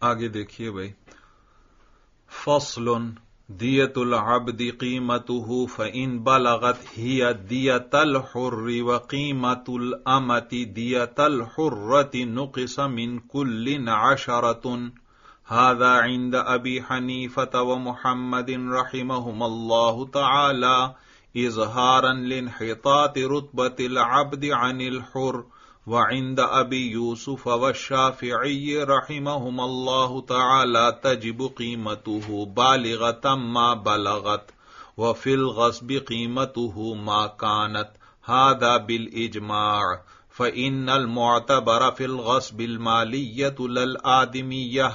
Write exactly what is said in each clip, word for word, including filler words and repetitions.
آگے دیکھیے بھائی، فصل دیت العبد قیمته فإن بلغت ہی دیت الحر وقیمت الامت دیت الحرة نقص من كل عشرة هذا عند ابی حنیفة ومحمد رحمهم الله تعالی اظہارا لانحطاط رتبة العبد عن الحر، وعند ابی یوسف والشافعی رحمہم اللہ تعالی تجب قیمته بالغة ما بلغت، وفی الغصب قیمته ما كانت، هذا بالاجماع، فإن المعتبر في الغصب المالیة للآدمیہ۔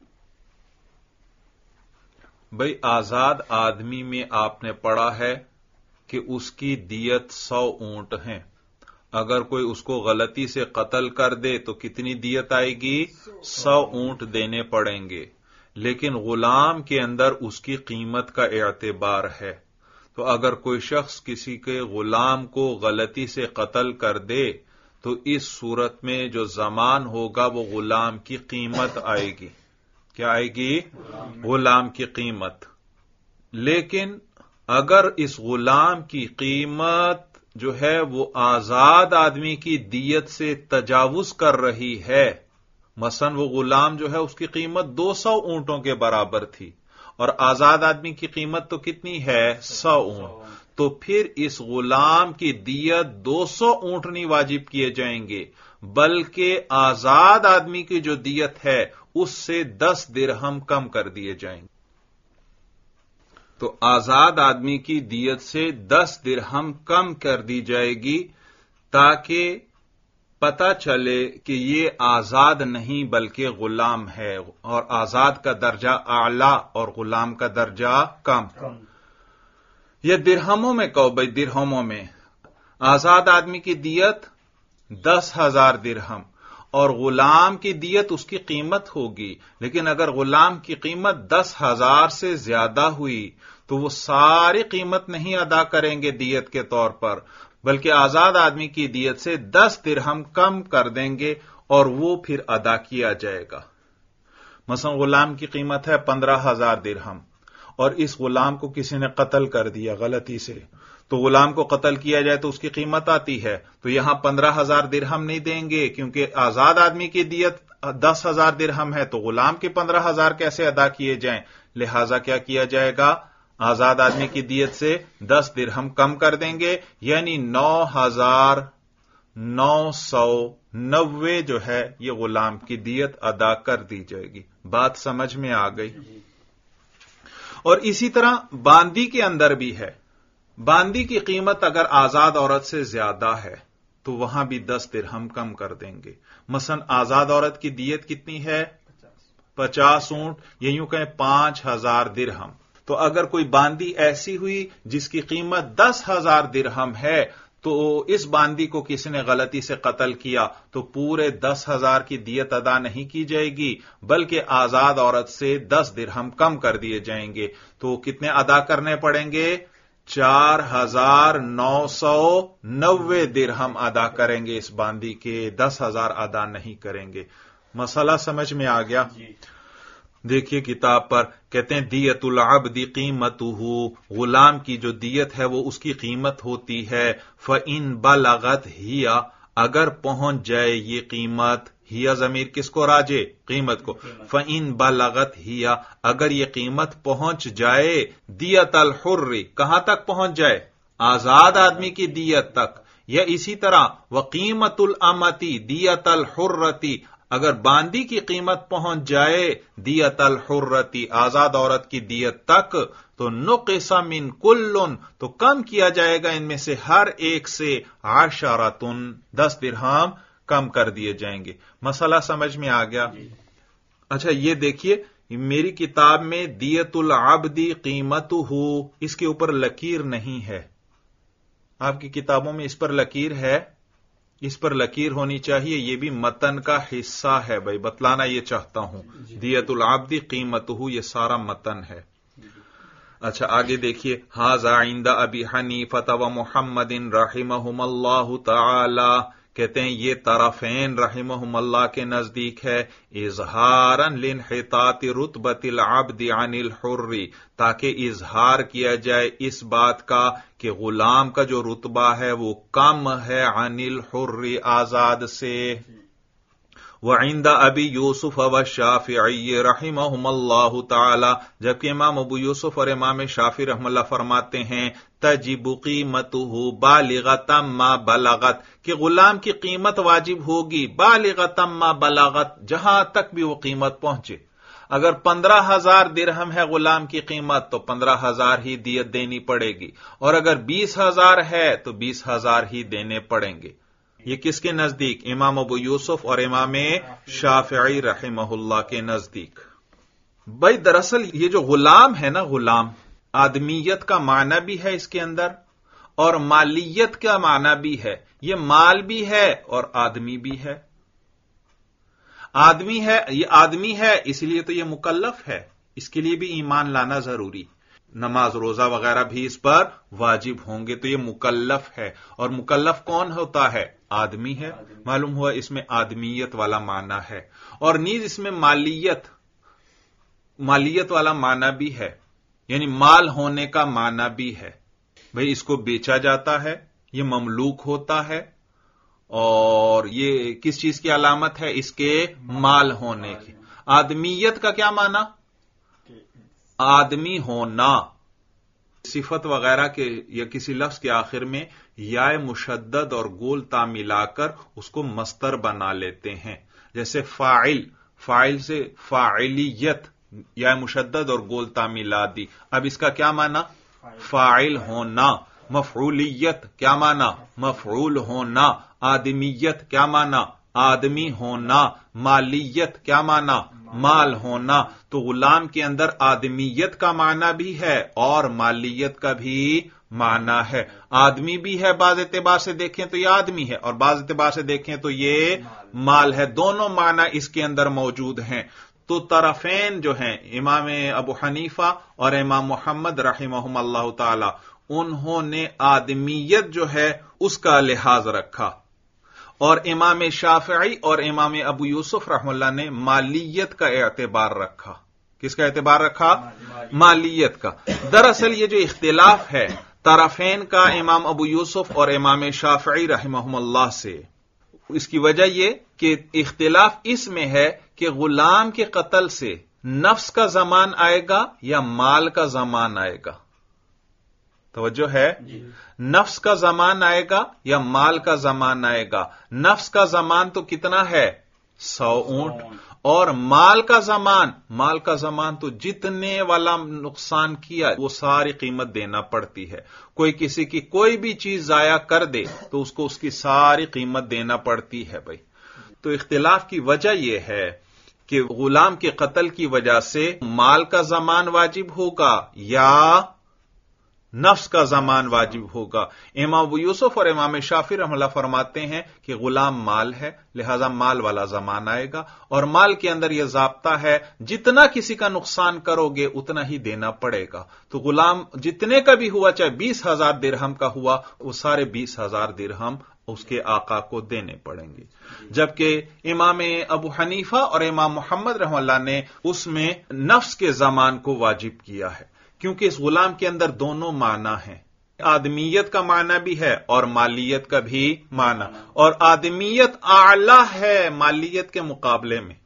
بھئی آزاد آدمی میں آپ نے پڑھا ہے کہ اس کی دیت سو اونٹ ہیں۔ اگر کوئی اس کو غلطی سے قتل کر دے تو کتنی دیت آئے گی؟ سو اونٹ دینے پڑیں گے۔ لیکن غلام کے اندر اس کی قیمت کا اعتبار ہے، تو اگر کوئی شخص کسی کے غلام کو غلطی سے قتل کر دے تو اس صورت میں جو ضمان ہوگا وہ غلام کی قیمت آئے گی۔ کیا آئے گی؟ غلام کی قیمت۔ لیکن اگر اس غلام کی قیمت جو ہے وہ آزاد آدمی کی دیت سے تجاوز کر رہی ہے، مثلا وہ غلام جو ہے اس کی قیمت دو سو اونٹوں کے برابر تھی اور آزاد آدمی کی قیمت تو کتنی ہے؟ سو اونٹ، تو پھر اس غلام کی دیت دو سو اونٹ نہیں واجب کیے جائیں گے، بلکہ آزاد آدمی کی جو دیت ہے اس سے دس درہم کم کر دیے جائیں گے۔ تو آزاد آدمی کی دیت سے دس درہم کم کر دی جائے گی تاکہ پتہ چلے کہ یہ آزاد نہیں بلکہ غلام ہے، اور آزاد کا درجہ اعلی اور غلام کا درجہ کم۔ یہ درہموں میں کہو بھائی، درہموں میں آزاد آدمی کی دیت دس ہزار درہم اور غلام کی دیت اس کی قیمت ہوگی، لیکن اگر غلام کی قیمت دس ہزار سے زیادہ ہوئی تو وہ ساری قیمت نہیں ادا کریں گے دیت کے طور پر، بلکہ آزاد آدمی کی دیت سے دس درہم کم کر دیں گے اور وہ پھر ادا کیا جائے گا۔ مثلا غلام کی قیمت ہے پندرہ ہزار درہم اور اس غلام کو کسی نے قتل کر دیا غلطی سے، تو غلام کو قتل کیا جائے تو اس کی قیمت آتی ہے، تو یہاں پندرہ ہزار درہم نہیں دیں گے کیونکہ آزاد آدمی کی دیت دس ہزار درہم ہے، تو غلام کے پندرہ ہزار کیسے ادا کیے جائیں؟ لہذا کیا کیا جائے گا؟ آزاد آدمی کی دیت سے دس درہم کم کر دیں گے، یعنی نو ہزار نو سو نوے جو ہے یہ غلام کی دیت ادا کر دی جائے گی۔ بات سمجھ میں آ گئی؟ اور اسی طرح باندی کے اندر بھی ہے، باندی کی قیمت اگر آزاد عورت سے زیادہ ہے تو وہاں بھی دس درہم کم کر دیں گے۔ مثلا آزاد عورت کی دیت کتنی ہے؟ پچاس اونٹ، یا یوں کہیں پانچ ہزار درہم۔ تو اگر کوئی باندی ایسی ہوئی جس کی قیمت دس ہزار درہم ہے تو اس باندی کو کسی نے غلطی سے قتل کیا تو پورے دس ہزار کی دیت ادا نہیں کی جائے گی بلکہ آزاد عورت سے دس درہم کم کر دیے جائیں گے۔ تو کتنے ادا کرنے پڑیں گے؟ چار ہزار نو سو نوے درہم ادا کریں گے اس باندی کے، دس ہزار ادا نہیں کریں گے۔ مسئلہ سمجھ میں آ گیا؟ دیکھیے کتاب پر کہتے ہیں دیت العبد قیمتہ، غلام کی جو دیت ہے وہ اس کی قیمت ہوتی ہے۔ فإن بلغت ہی، اگر پہنچ جائے یہ قیمت، ہی ضمیر کس کو راجے؟ قیمت کو۔ فإن بلغت ہی، اگر یہ قیمت پہنچ جائے دیت الحر، کہاں تک پہنچ جائے؟ آزاد آدمی کی دیت تک، یا اسی طرح وقیمت الامتی دیت الحرتی، اگر باندی کی قیمت پہنچ جائے دیت الحرتی آزاد عورت کی دیت تک، تو نقص من کل، تو کم کیا جائے گا ان میں سے ہر ایک سے عشرۃ، دس درہم کم کر دیے جائیں گے۔ مسئلہ سمجھ میں آ گیا؟ اچھا یہ دیکھیے میری کتاب میں دیت العبد قیمتہ، اس کے اوپر لکیر نہیں ہے، آپ کی کتابوں میں اس پر لکیر ہے؟ اس پر لکیر ہونی چاہیے، یہ بھی متن کا حصہ ہے بھائی، بتلانا یہ چاہتا ہوں۔ دیت العبد قیمتہ یہ سارا متن ہے۔ اچھا آگے دیکھیے، ھذا عند ابی حنیفہ و محمد رحمہم اللہ تعالی، کہتے ہیں یہ طرفین رحمہم اللہ کے نزدیک ہے اظہارن لانحطاط رتبۃ العبد عن الحر، تاکہ اظہار کیا جائے اس بات کا کہ غلام کا جو رتبہ ہے وہ کم ہے عن الحر، آزاد سے۔ وعند ابی یوسف والشافعی رحمہم اللہ تعالی، جبکہ امام ابو یوسف اور امام شافعی رحمہ اللہ فرماتے ہیں تجب قیمتہ بالغۃ ما بلغت، کہ غلام کی قیمت واجب ہوگی بالغۃ ما بلغت، جہاں تک بھی وہ قیمت پہنچے۔ اگر پندرہ ہزار درہم ہے غلام کی قیمت تو پندرہ ہزار ہی دیت دینی پڑے گی، اور اگر بیس ہزار ہے تو بیس ہزار ہی دینے پڑیں گے۔ یہ کس کے نزدیک؟ امام ابو یوسف اور امام شافعی رحمہ اللہ کے نزدیک۔ بھائی دراصل یہ جو غلام ہے نا، غلام آدمیت کا معنی بھی ہے اس کے اندر اور مالیت کا معنی بھی ہے، یہ مال بھی ہے اور آدمی بھی ہے۔ آدمی ہے، یہ آدمی ہے اس لیے تو یہ مکلف ہے، اس کے لیے بھی ایمان لانا ضروری، نماز روزہ وغیرہ بھی اس پر واجب ہوں گے، تو یہ مکلف ہے۔ اور مکلف کون ہوتا ہے؟ آدمی ہے۔ معلوم ہوا اس میں آدمیت والا معنی ہے، اور نیز اس میں مالیت مالیت والا معنی بھی ہے، یعنی مال ہونے کا معنی بھی ہے۔ بھئی اس کو بیچا جاتا ہے، یہ مملوک ہوتا ہے، اور یہ کس چیز کی علامت ہے؟ اس کے مال ہونے کی۔ آدمیت کا کیا معنی؟ آدمی ہونا۔ صفت وغیرہ کے یا کسی لفظ کے آخر میں یا مشدد اور گول تا ملا کر اس کو مصدر بنا لیتے ہیں، جیسے فاعل، فاعل سے فاعلیت، یا مشدد اور گول تا ملا دی۔ اب اس کا کیا معنی؟ فاعل ہونا۔ مفعولیت کیا معنی؟ مفعول ہونا۔ آدمیت کیا معنی؟ آدمی ہونا۔ مالیت کیا معنی؟ مال ہونا۔ تو غلام کے اندر آدمیت کا معنی بھی ہے اور مالیت کا بھی معنی ہے۔ آدمی بھی ہے، بعض اعتبار سے دیکھیں تو یہ آدمی ہے، اور بعض اعتبار سے دیکھیں تو یہ مال ہے، دونوں معنی اس کے اندر موجود ہیں۔ تو طرفین جو ہیں امام ابو حنیفہ اور امام محمد رحمہم اللہ تعالی، انہوں نے آدمیت جو ہے اس کا لحاظ رکھا، اور امام شافعی اور امام ابو یوسف رحمہ اللہ نے مالیت کا اعتبار رکھا۔ کس کا اعتبار رکھا؟ مالیت کا۔ دراصل یہ جو اختلاف ہے طرفین کا امام ابو یوسف اور امام شافعی رحمہم اللہ سے، اس کی وجہ یہ کہ اختلاف اس میں ہے کہ غلام کے قتل سے نفس کا زمان آئے گا یا مال کا زمان آئے گا۔ توجہ ہے؟ نفس کا زمان آئے گا یا مال کا زمان آئے گا؟ نفس کا زمان تو کتنا ہے؟ سو اونٹ۔ اور مال کا زمان، مال کا زمان تو جتنے والا نقصان کیا وہ ساری قیمت دینا پڑتی ہے۔ کوئی کسی کی کوئی بھی چیز ضائع کر دے تو اس کو اس کی ساری قیمت دینا پڑتی ہے بھائی۔ تو اختلاف کی وجہ یہ ہے کہ غلام کے قتل کی وجہ سے مال کا زمان واجب ہوگا یا نفس کا زمان واجب ہوگا۔ امام ابو یوسف اور امام شافعی رحمہ اللہ فرماتے ہیں کہ غلام مال ہے، لہذا مال والا زمان آئے گا، اور مال کے اندر یہ ضابطہ ہے جتنا کسی کا نقصان کرو گے اتنا ہی دینا پڑے گا۔ تو غلام جتنے کا بھی ہوا، چاہے بیس ہزار درہم کا ہوا، وہ سارے بیس ہزار درہم اس کے آقا کو دینے پڑیں گے۔ جبکہ امام ابو حنیفہ اور امام محمد رحمہ اللہ نے اس میں نفس کے زمان کو واجب کیا ہے، کیونکہ اس غلام کے اندر دونوں معنی ہیں، آدمیت کا معنی بھی ہے اور مالیت کا بھی معنی، اور آدمیت اعلی ہے مالیت کے مقابلے میں۔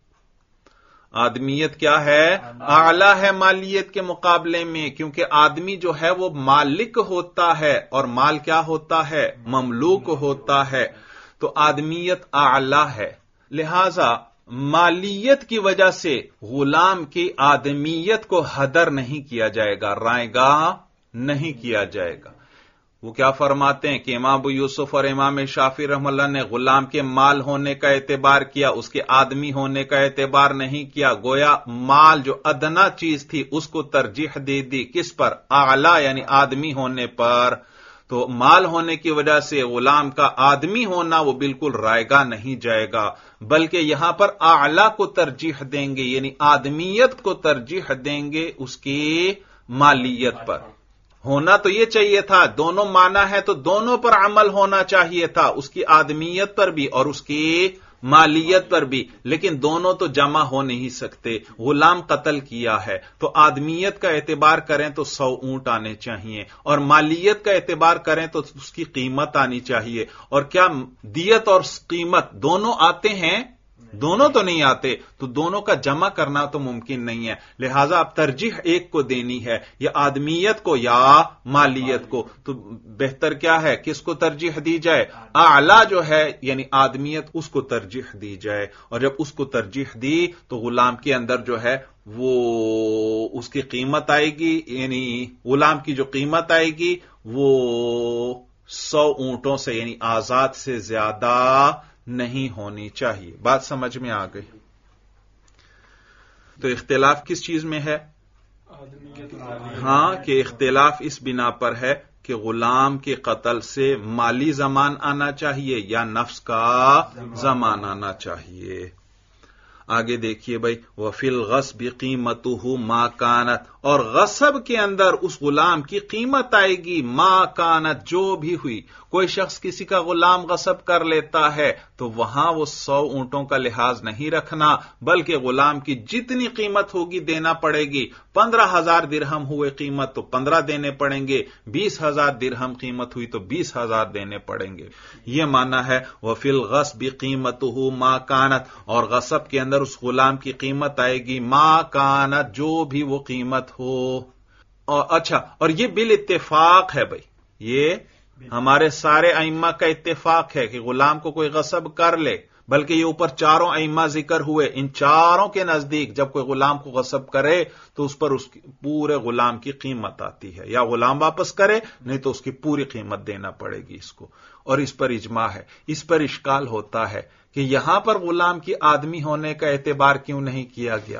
آدمیت کیا ہے؟ اعلی ہے مالیت کے مقابلے میں، کیونکہ آدمی جو ہے وہ مالک ہوتا ہے اور مال کیا ہوتا ہے؟ مملوک ہوتا ہے۔ تو آدمیت اعلی ہے، لہذا مالیت کی وجہ سے غلام کی آدمیت کو حدر نہیں کیا جائے گا، رائے گا نہیں کیا جائے گا۔ وہ کیا فرماتے ہیں کہ امام ابو یوسف اور امام شافعی رحمہ اللہ نے غلام کے مال ہونے کا اعتبار کیا، اس کے آدمی ہونے کا اعتبار نہیں کیا، گویا مال جو ادنا چیز تھی اس کو ترجیح دے دی، کس پر؟ اعلی یعنی آدمی ہونے پر۔ تو مال ہونے کی وجہ سے غلام کا آدمی ہونا وہ بالکل رائے گا نہیں جائے گا، بلکہ یہاں پر اعلی کو ترجیح دیں گے، یعنی آدمیت کو ترجیح دیں گے اس کی مالیت پر۔ ہونا تو یہ چاہیے تھا، دونوں معنی ہے تو دونوں پر عمل ہونا چاہیے تھا، اس کی آدمیت پر بھی اور اس کی مالیت پر بھی، لیکن دونوں تو جمع ہو نہیں سکتے۔ غلام قتل کیا ہے تو آدمیت کا اعتبار کریں تو سو اونٹ آنے چاہیے، اور مالیت کا اعتبار کریں تو اس کی قیمت آنی چاہیے۔ اور کیا دیت اور قیمت دونوں آتے ہیں؟ دونوں تو نہیں آتے، تو دونوں کا جمع کرنا تو ممکن نہیں ہے، لہذا اب ترجیح ایک کو دینی ہے، یا آدمیت کو یا مالیت کو۔ تو بہتر کیا ہے، کس کو ترجیح دی جائے؟ اعلی جو ہے یعنی آدمیت، اس کو ترجیح دی جائے، اور جب اس کو ترجیح دی تو غلام کے اندر جو ہے وہ اس کی قیمت آئے گی، یعنی غلام کی جو قیمت آئے گی وہ سو اونٹوں سے یعنی آزاد سے زیادہ نہیں ہونی چاہیے۔ بات سمجھ میں آ گئی؟ تو اختلاف کس چیز میں ہے؟ ہاں، کہ اختلاف اس بنا پر ہے کہ غلام کے قتل سے مالی زمان آنا چاہیے یا نفس کا زمان آنا چاہیے۔ آگے دیکھیے بھائی، وَفِي الْغَصْبِ قِيمَتُهُ مَا كَانَتْ، اور غصب کے اندر اس غلام کی قیمت آئے گی ما کانت، جو بھی ہوئی۔ کوئی شخص کسی کا غلام غصب کر لیتا ہے تو وہاں وہ سو اونٹوں کا لحاظ نہیں رکھنا، بلکہ غلام کی جتنی قیمت ہوگی دینا پڑے گی۔ پندرہ ہزار درہم ہوئے قیمت تو پندرہ دینے پڑیں گے، بیس ہزار درہم قیمت ہوئی تو بیس ہزار دینے پڑیں گے۔ یہ معنی ہے وَفِي الْغَصْبِ قِيمَتُهُ مَا كَانَتْ، اور غصب کے اندر اس غلام کی قیمت آئے گی ما کانت، جو بھی وہ قیمت ہو۔ اور اچھا، اور یہ بالاتفاق ہے بھائی، یہ ہمارے سارے ائمہ کا اتفاق ہے کہ غلام کو کوئی غصب کر لے، بلکہ یہ اوپر چاروں ائمہ ذکر ہوئے، ان چاروں کے نزدیک جب کوئی غلام کو غصب کرے تو اس پر اس کی پورے غلام کی قیمت آتی ہے، یا غلام واپس کرے نہیں تو اس کی پوری قیمت دینا پڑے گی اس کو، اور اس پر اجماع ہے۔ اس پر اشکال ہوتا ہے کہ یہاں پر غلام کی آدمی ہونے کا اعتبار کیوں نہیں کیا گیا؟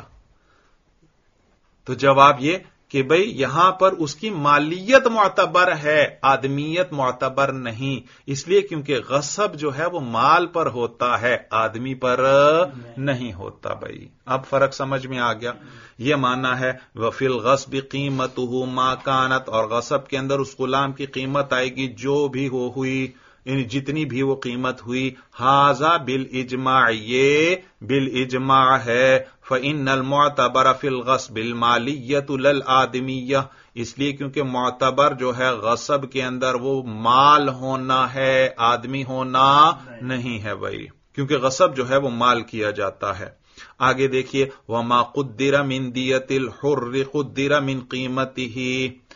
تو جواب یہ کہ بھئی یہاں پر اس کی مالیت معتبر ہے، آدمیت معتبر نہیں، اس لیے کیونکہ غصب جو ہے وہ مال پر ہوتا ہے، آدمی پر نہیں ہوتا۔ بھئی اب فرق سمجھ میں آ گیا؟ یہ معنی ہے وَفِي الْغَصْبِ قِيمَتُهُ مَا كَانَتْ، اور غصب کے اندر اس غلام کی قیمت آئے گی جو بھی وہ ہوئی، یعنی جتنی بھی وہ قیمت ہوئی۔ ھذا بالاجماع، یہ بالاجماع ہے۔ فإن المعتبر فی الغصب المالیۃ للآدمیہ، اس لیے کیونکہ معتبر جو ہے غصب کے اندر وہ مال ہونا ہے، آدمی ہونا نہیں ہے بھائی، کیونکہ غصب جو ہے وہ مال کیا جاتا ہے۔ آگے دیکھیے وما قدر من دیت الحر قدر من قیمتہ،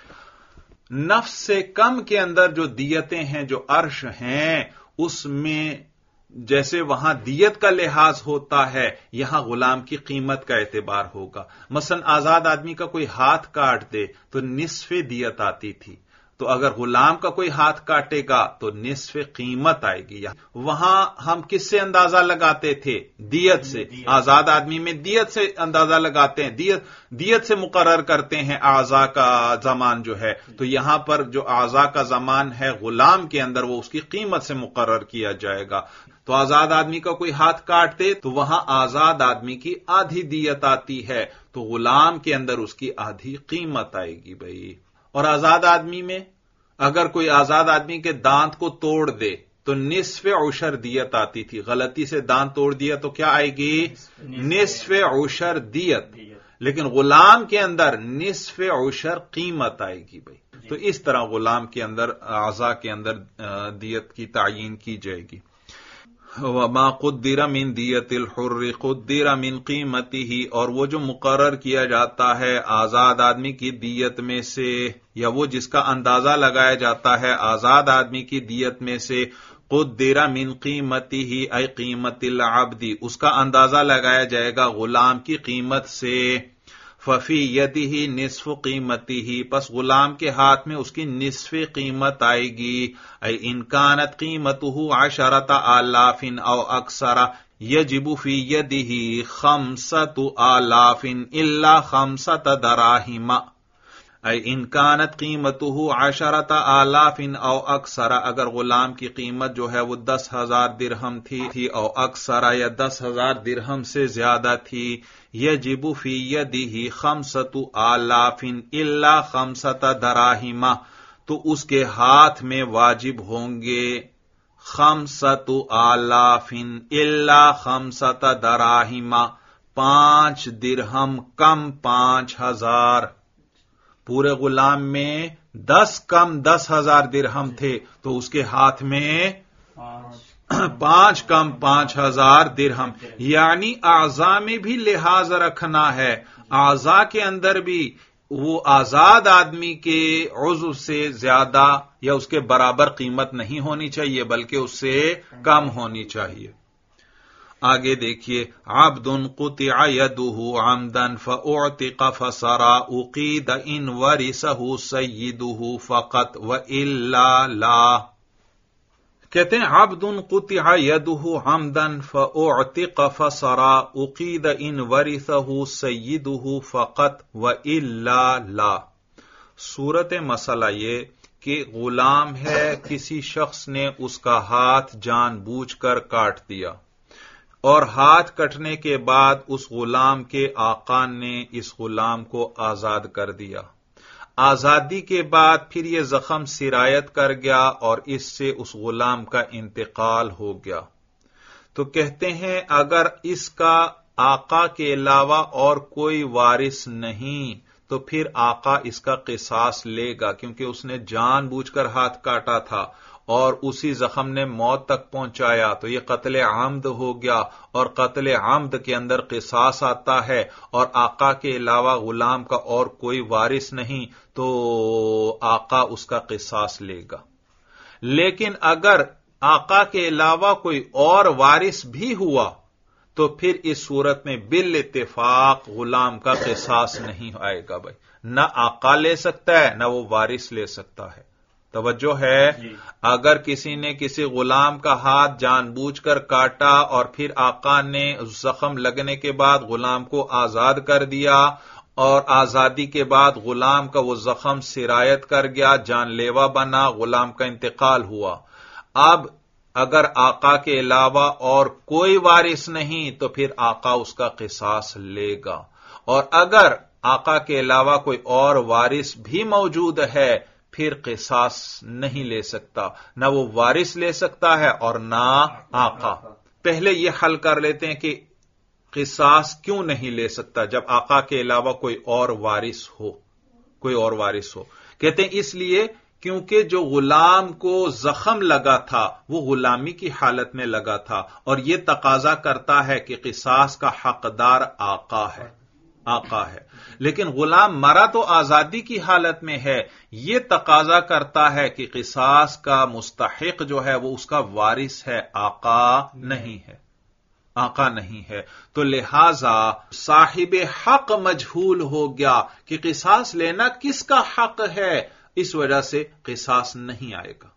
نفس سے کم کے اندر جو دیتیں ہیں، جو عرش ہیں، اس میں جیسے وہاں دیت کا لحاظ ہوتا ہے، یہاں غلام کی قیمت کا اعتبار ہوگا۔ مثلا آزاد آدمی کا کوئی ہاتھ کاٹ دے تو نصف دیت آتی تھی، تو اگر غلام کا کوئی ہاتھ کاٹے گا تو نصف قیمت آئے گی۔ وہاں ہم کس سے اندازہ لگاتے تھے؟ دیت سے۔ آزاد آدمی میں دیت سے اندازہ لگاتے ہیں، دیت دیت سے مقرر کرتے ہیں اعضاء کا زمان جو ہے، تو یہاں پر جو اعضاء کا زمان ہے غلام کے اندر وہ اس کی قیمت سے مقرر کیا جائے گا۔ تو آزاد آدمی کا کوئی ہاتھ کاٹ دے تو وہاں آزاد آدمی کی آدھی دیت آتی ہے، تو غلام کے اندر اس کی آدھی قیمت آئے گی بھائی۔ اور آزاد آدمی میں اگر کوئی آزاد آدمی کے دانت کو توڑ دے تو نصف عشر دیت آتی تھی، غلطی سے دانت توڑ دیا تو کیا آئے گی؟ نصف عشر دیت، لیکن غلام کے اندر نصف عشر قیمت آئے گی بھائی۔ تو اس طرح غلام کے اندر اعضاء کے اندر دیت کی تعیین کی جائے گی۔ وما قدر من دیت الحر قدر من قیمتہ، اور وہ جو مقرر کیا جاتا ہے آزاد آدمی کی دیت میں سے، یا وہ جس کا اندازہ لگایا جاتا ہے آزاد آدمی کی دیت میں سے، قدر من قیمتہ ای قیمت العبد، اس کا اندازہ لگایا جائے گا غلام کی قیمت سے۔ ففی یدہ نصف قیمتہ، پس غلام کے ہاتھ میں اس کی نصف قیمت آئے گی۔ اے ان کانت قیمتہ عشرۃ آلاف او اکثر یجب فی یدہ خمسۃ آلاف الا خمسۃ دراہم، اے انکانت قیمتہ عشرۃ آلاف او اکثر، اگر غلام کی قیمت جو ہے وہ دس ہزار درہم تھی او اکثر یا دس ہزار درہم سے زیادہ تھی، یجب فی یدہ خمسۃ آلاف الا خمسۃ دراہم، تو اس کے ہاتھ میں واجب ہوں گے خمسۃ آلاف الا خمسۃ دراہم، پانچ درہم کم پانچ ہزار۔ پورے غلام میں دس کم دس ہزار درہم تھے تو اس کے ہاتھ میں پانچ کم پانچ ہزار درہم، یعنی اعضاء میں بھی لحاظ رکھنا ہے، اعضاء کے اندر بھی وہ آزاد آدمی کے عضو سے زیادہ یا اس کے برابر قیمت نہیں ہونی چاہیے بلکہ اس سے کم ہونی چاہیے۔ آگے دیکھیے، عبد قطع یدہ عمدا فاعتق فسرا اقید ان ورثہ سیدہ فقط والا لا۔ کہتے ہیں عبد قطع یدہ عمدا فاعتق فسرا اقید ان ورثہ سیدہ فقط والا لا۔ صورت مسئلہ یہ کہ غلام ہے، کسی شخص نے اس کا ہاتھ جان بوجھ کر کاٹ دیا، اور ہاتھ کٹنے کے بعد اس غلام کے آقا نے اس غلام کو آزاد کر دیا۔ آزادی کے بعد پھر یہ زخم سرایت کر گیا اور اس سے اس غلام کا انتقال ہو گیا، تو کہتے ہیں اگر اس کا آقا کے علاوہ اور کوئی وارث نہیں تو پھر آقا اس کا قصاص لے گا، کیونکہ اس نے جان بوجھ کر ہاتھ کاٹا تھا اور اسی زخم نے موت تک پہنچایا، تو یہ قتل عمد ہو گیا، اور قتل عمد کے اندر قصاص آتا ہے، اور آقا کے علاوہ غلام کا اور کوئی وارث نہیں تو آقا اس کا قصاص لے گا۔ لیکن اگر آقا کے علاوہ کوئی اور وارث بھی ہوا تو پھر اس صورت میں بالاتفاق غلام کا قصاص نہیں آئے گا بھائی، نہ آقا لے سکتا ہے نہ وہ وارث لے سکتا ہے۔ توجہ ہے، اگر کسی نے کسی غلام کا ہاتھ جان بوجھ کر کاٹا اور پھر آقا نے زخم لگنے کے بعد غلام کو آزاد کر دیا، اور آزادی کے بعد غلام کا وہ زخم سرایت کر گیا، جان لیوا بنا، غلام کا انتقال ہوا، اب اگر آقا کے علاوہ اور کوئی وارث نہیں تو پھر آقا اس کا قصاص لے گا، اور اگر آقا کے علاوہ کوئی اور وارث بھی موجود ہے پھر قصاص نہیں لے سکتا، نہ وہ وارث لے سکتا ہے اور نہ آقا۔ پہلے یہ حل کر لیتے ہیں کہ قصاص کیوں نہیں لے سکتا جب آقا کے علاوہ کوئی اور وارث ہو، کوئی اور وارث ہو۔ کہتے ہیں اس لیے کیونکہ جو غلام کو زخم لگا تھا وہ غلامی کی حالت میں لگا تھا، اور یہ تقاضا کرتا ہے کہ قصاص کا حقدار آقا ہے، آقا ہے، لیکن غلام مرا تو آزادی کی حالت میں ہے، یہ تقاضا کرتا ہے کہ قصاص کا مستحق جو ہے وہ اس کا وارث ہے، آقا نہیں ہے، آقا نہیں ہے، تو لہذا صاحب حق مجہول ہو گیا کہ قصاص لینا کس کا حق ہے، اس وجہ سے قصاص نہیں آئے گا۔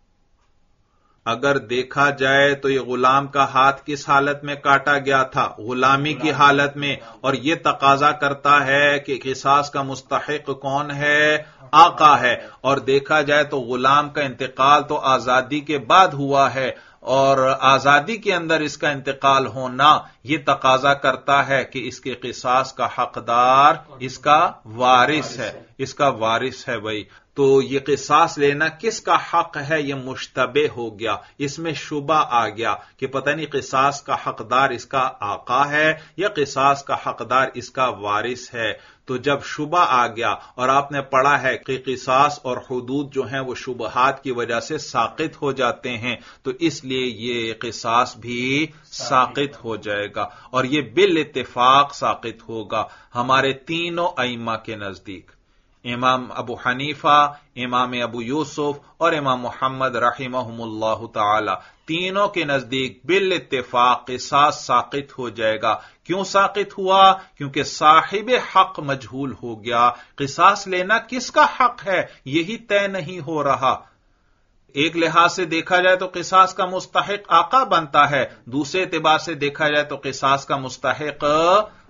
اگر دیکھا جائے تو یہ غلام کا ہاتھ کس حالت میں کاٹا گیا تھا؟ غلامی کی حالت میں، اور یہ تقاضا کرتا ہے کہ قصاص کا مستحق کون ہے؟ آقا ہے، اور دیکھا جائے تو غلام کا انتقال تو آزادی کے بعد ہوا ہے، اور آزادی کے اندر اس کا انتقال ہونا یہ تقاضا کرتا ہے کہ اس کے قصاص کا حقدار اس کا وارث ہے، اس کا وارث ہے بھائی۔ تو یہ قصاص لینا کس کا حق ہے یہ مشتبہ ہو گیا، اس میں شبہ آ گیا کہ پتہ نہیں قصاص کا حقدار اس کا آقا ہے یا قصاص کا حقدار اس کا وارث ہے۔ تو جب شبہ آ گیا، اور آپ نے پڑھا ہے کہ قصاص اور حدود جو ہیں وہ شبہات کی وجہ سے ساقط ہو جاتے ہیں، تو اس لیے یہ قصاص بھی ساقط ہو جائے گا، اور یہ بالاتفاق ساقط ہوگا ہمارے تینوں ائمہ کے نزدیک، امام ابو حنیفہ، امام ابو یوسف اور امام محمد رحمہم اللہ تعالی، تینوں کے نزدیک بالاتفاق قصاص ساقط ہو جائے گا۔ کیوں ساقط ہوا؟ کیونکہ صاحب حق مجہول ہو گیا، قصاص لینا کس کا حق ہے یہی طے نہیں ہو رہا۔ ایک لحاظ سے دیکھا جائے تو قصاص کا مستحق آقا بنتا ہے، دوسرے اعتبار سے دیکھا جائے تو قصاص کا مستحق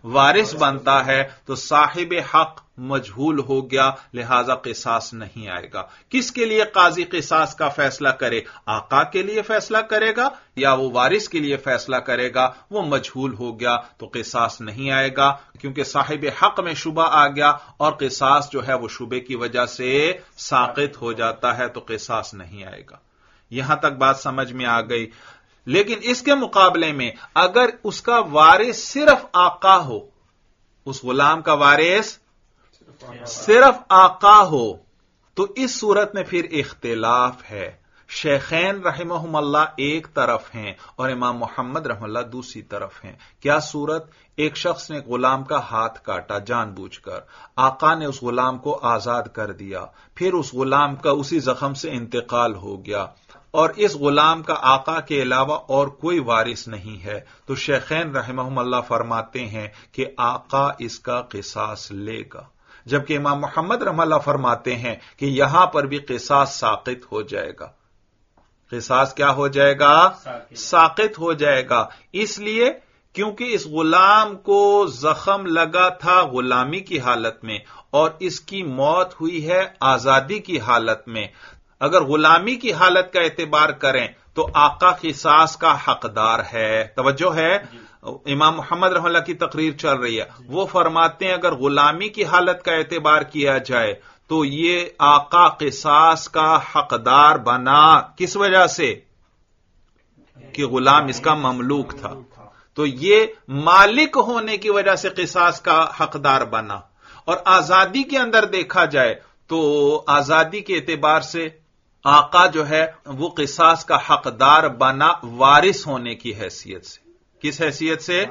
وارث بنتا ہے تو صاحب حق مجہول ہو گیا، لہذا قصاص نہیں آئے گا۔ کس کے لیے قاضی قصاص کا فیصلہ کرے؟ آقا کے لیے فیصلہ کرے گا یا وہ وارث کے لیے فیصلہ کرے گا؟ وہ مجہول ہو گیا تو قصاص نہیں آئے گا، کیونکہ صاحب حق میں شبہ آ گیا اور قصاص جو ہے وہ شبے کی وجہ سے ساقط ہو جاتا ہے، تو قصاص نہیں آئے گا۔ یہاں تک بات سمجھ میں آ گئی۔ لیکن اس کے مقابلے میں اگر اس کا وارث صرف آقا ہو، اس غلام کا وارث صرف آقا ہو، تو اس صورت میں پھر اختلاف ہے۔ شیخین رحمہم اللہ ایک طرف ہیں اور امام محمد رحمہ اللہ دوسری طرف ہیں۔ کیا صورت؟ ایک شخص نے غلام کا ہاتھ کاٹا جان بوجھ کر، آقا نے اس غلام کو آزاد کر دیا، پھر اس غلام کا اسی زخم سے انتقال ہو گیا اور اس غلام کا آقا کے علاوہ اور کوئی وارث نہیں ہے، تو شیخین رحمہم اللہ فرماتے ہیں کہ آقا اس کا قصاص لے گا، جبکہ امام محمد رحمہ اللہ فرماتے ہیں کہ یہاں پر بھی قصاص ساقط ہو جائے گا۔ قصاص کیا ہو جائے گا؟ ساقط ہو جائے گا، اس لیے کیونکہ اس غلام کو زخم لگا تھا غلامی کی حالت میں اور اس کی موت ہوئی ہے آزادی کی حالت میں۔ اگر غلامی کی حالت کا اعتبار کریں تو آقا قصاص کا حقدار ہے۔ توجہ ہے، امام محمد رحمہ اللہ کی تقریر چل رہی ہے، وہ فرماتے ہیں اگر غلامی کی حالت کا اعتبار کیا جائے تو یہ آقا قصاص کا حقدار بنا، کس وجہ سے؟ کہ غلام اس کا مملوک تھا، تو یہ مالک ہونے کی وجہ سے قصاص کا حقدار بنا۔ اور آزادی کے اندر دیکھا جائے تو آزادی کے اعتبار سے آقا جو ہے وہ قصاص کا حقدار بنا وارث ہونے کی حیثیت سے۔ کس حیثیت سے؟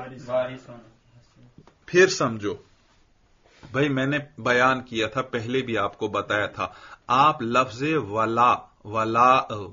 پھر سمجھو بھائی، میں نے بیان کیا تھا، پہلے بھی آپ کو بتایا تھا، آپ لفظ ولا ولا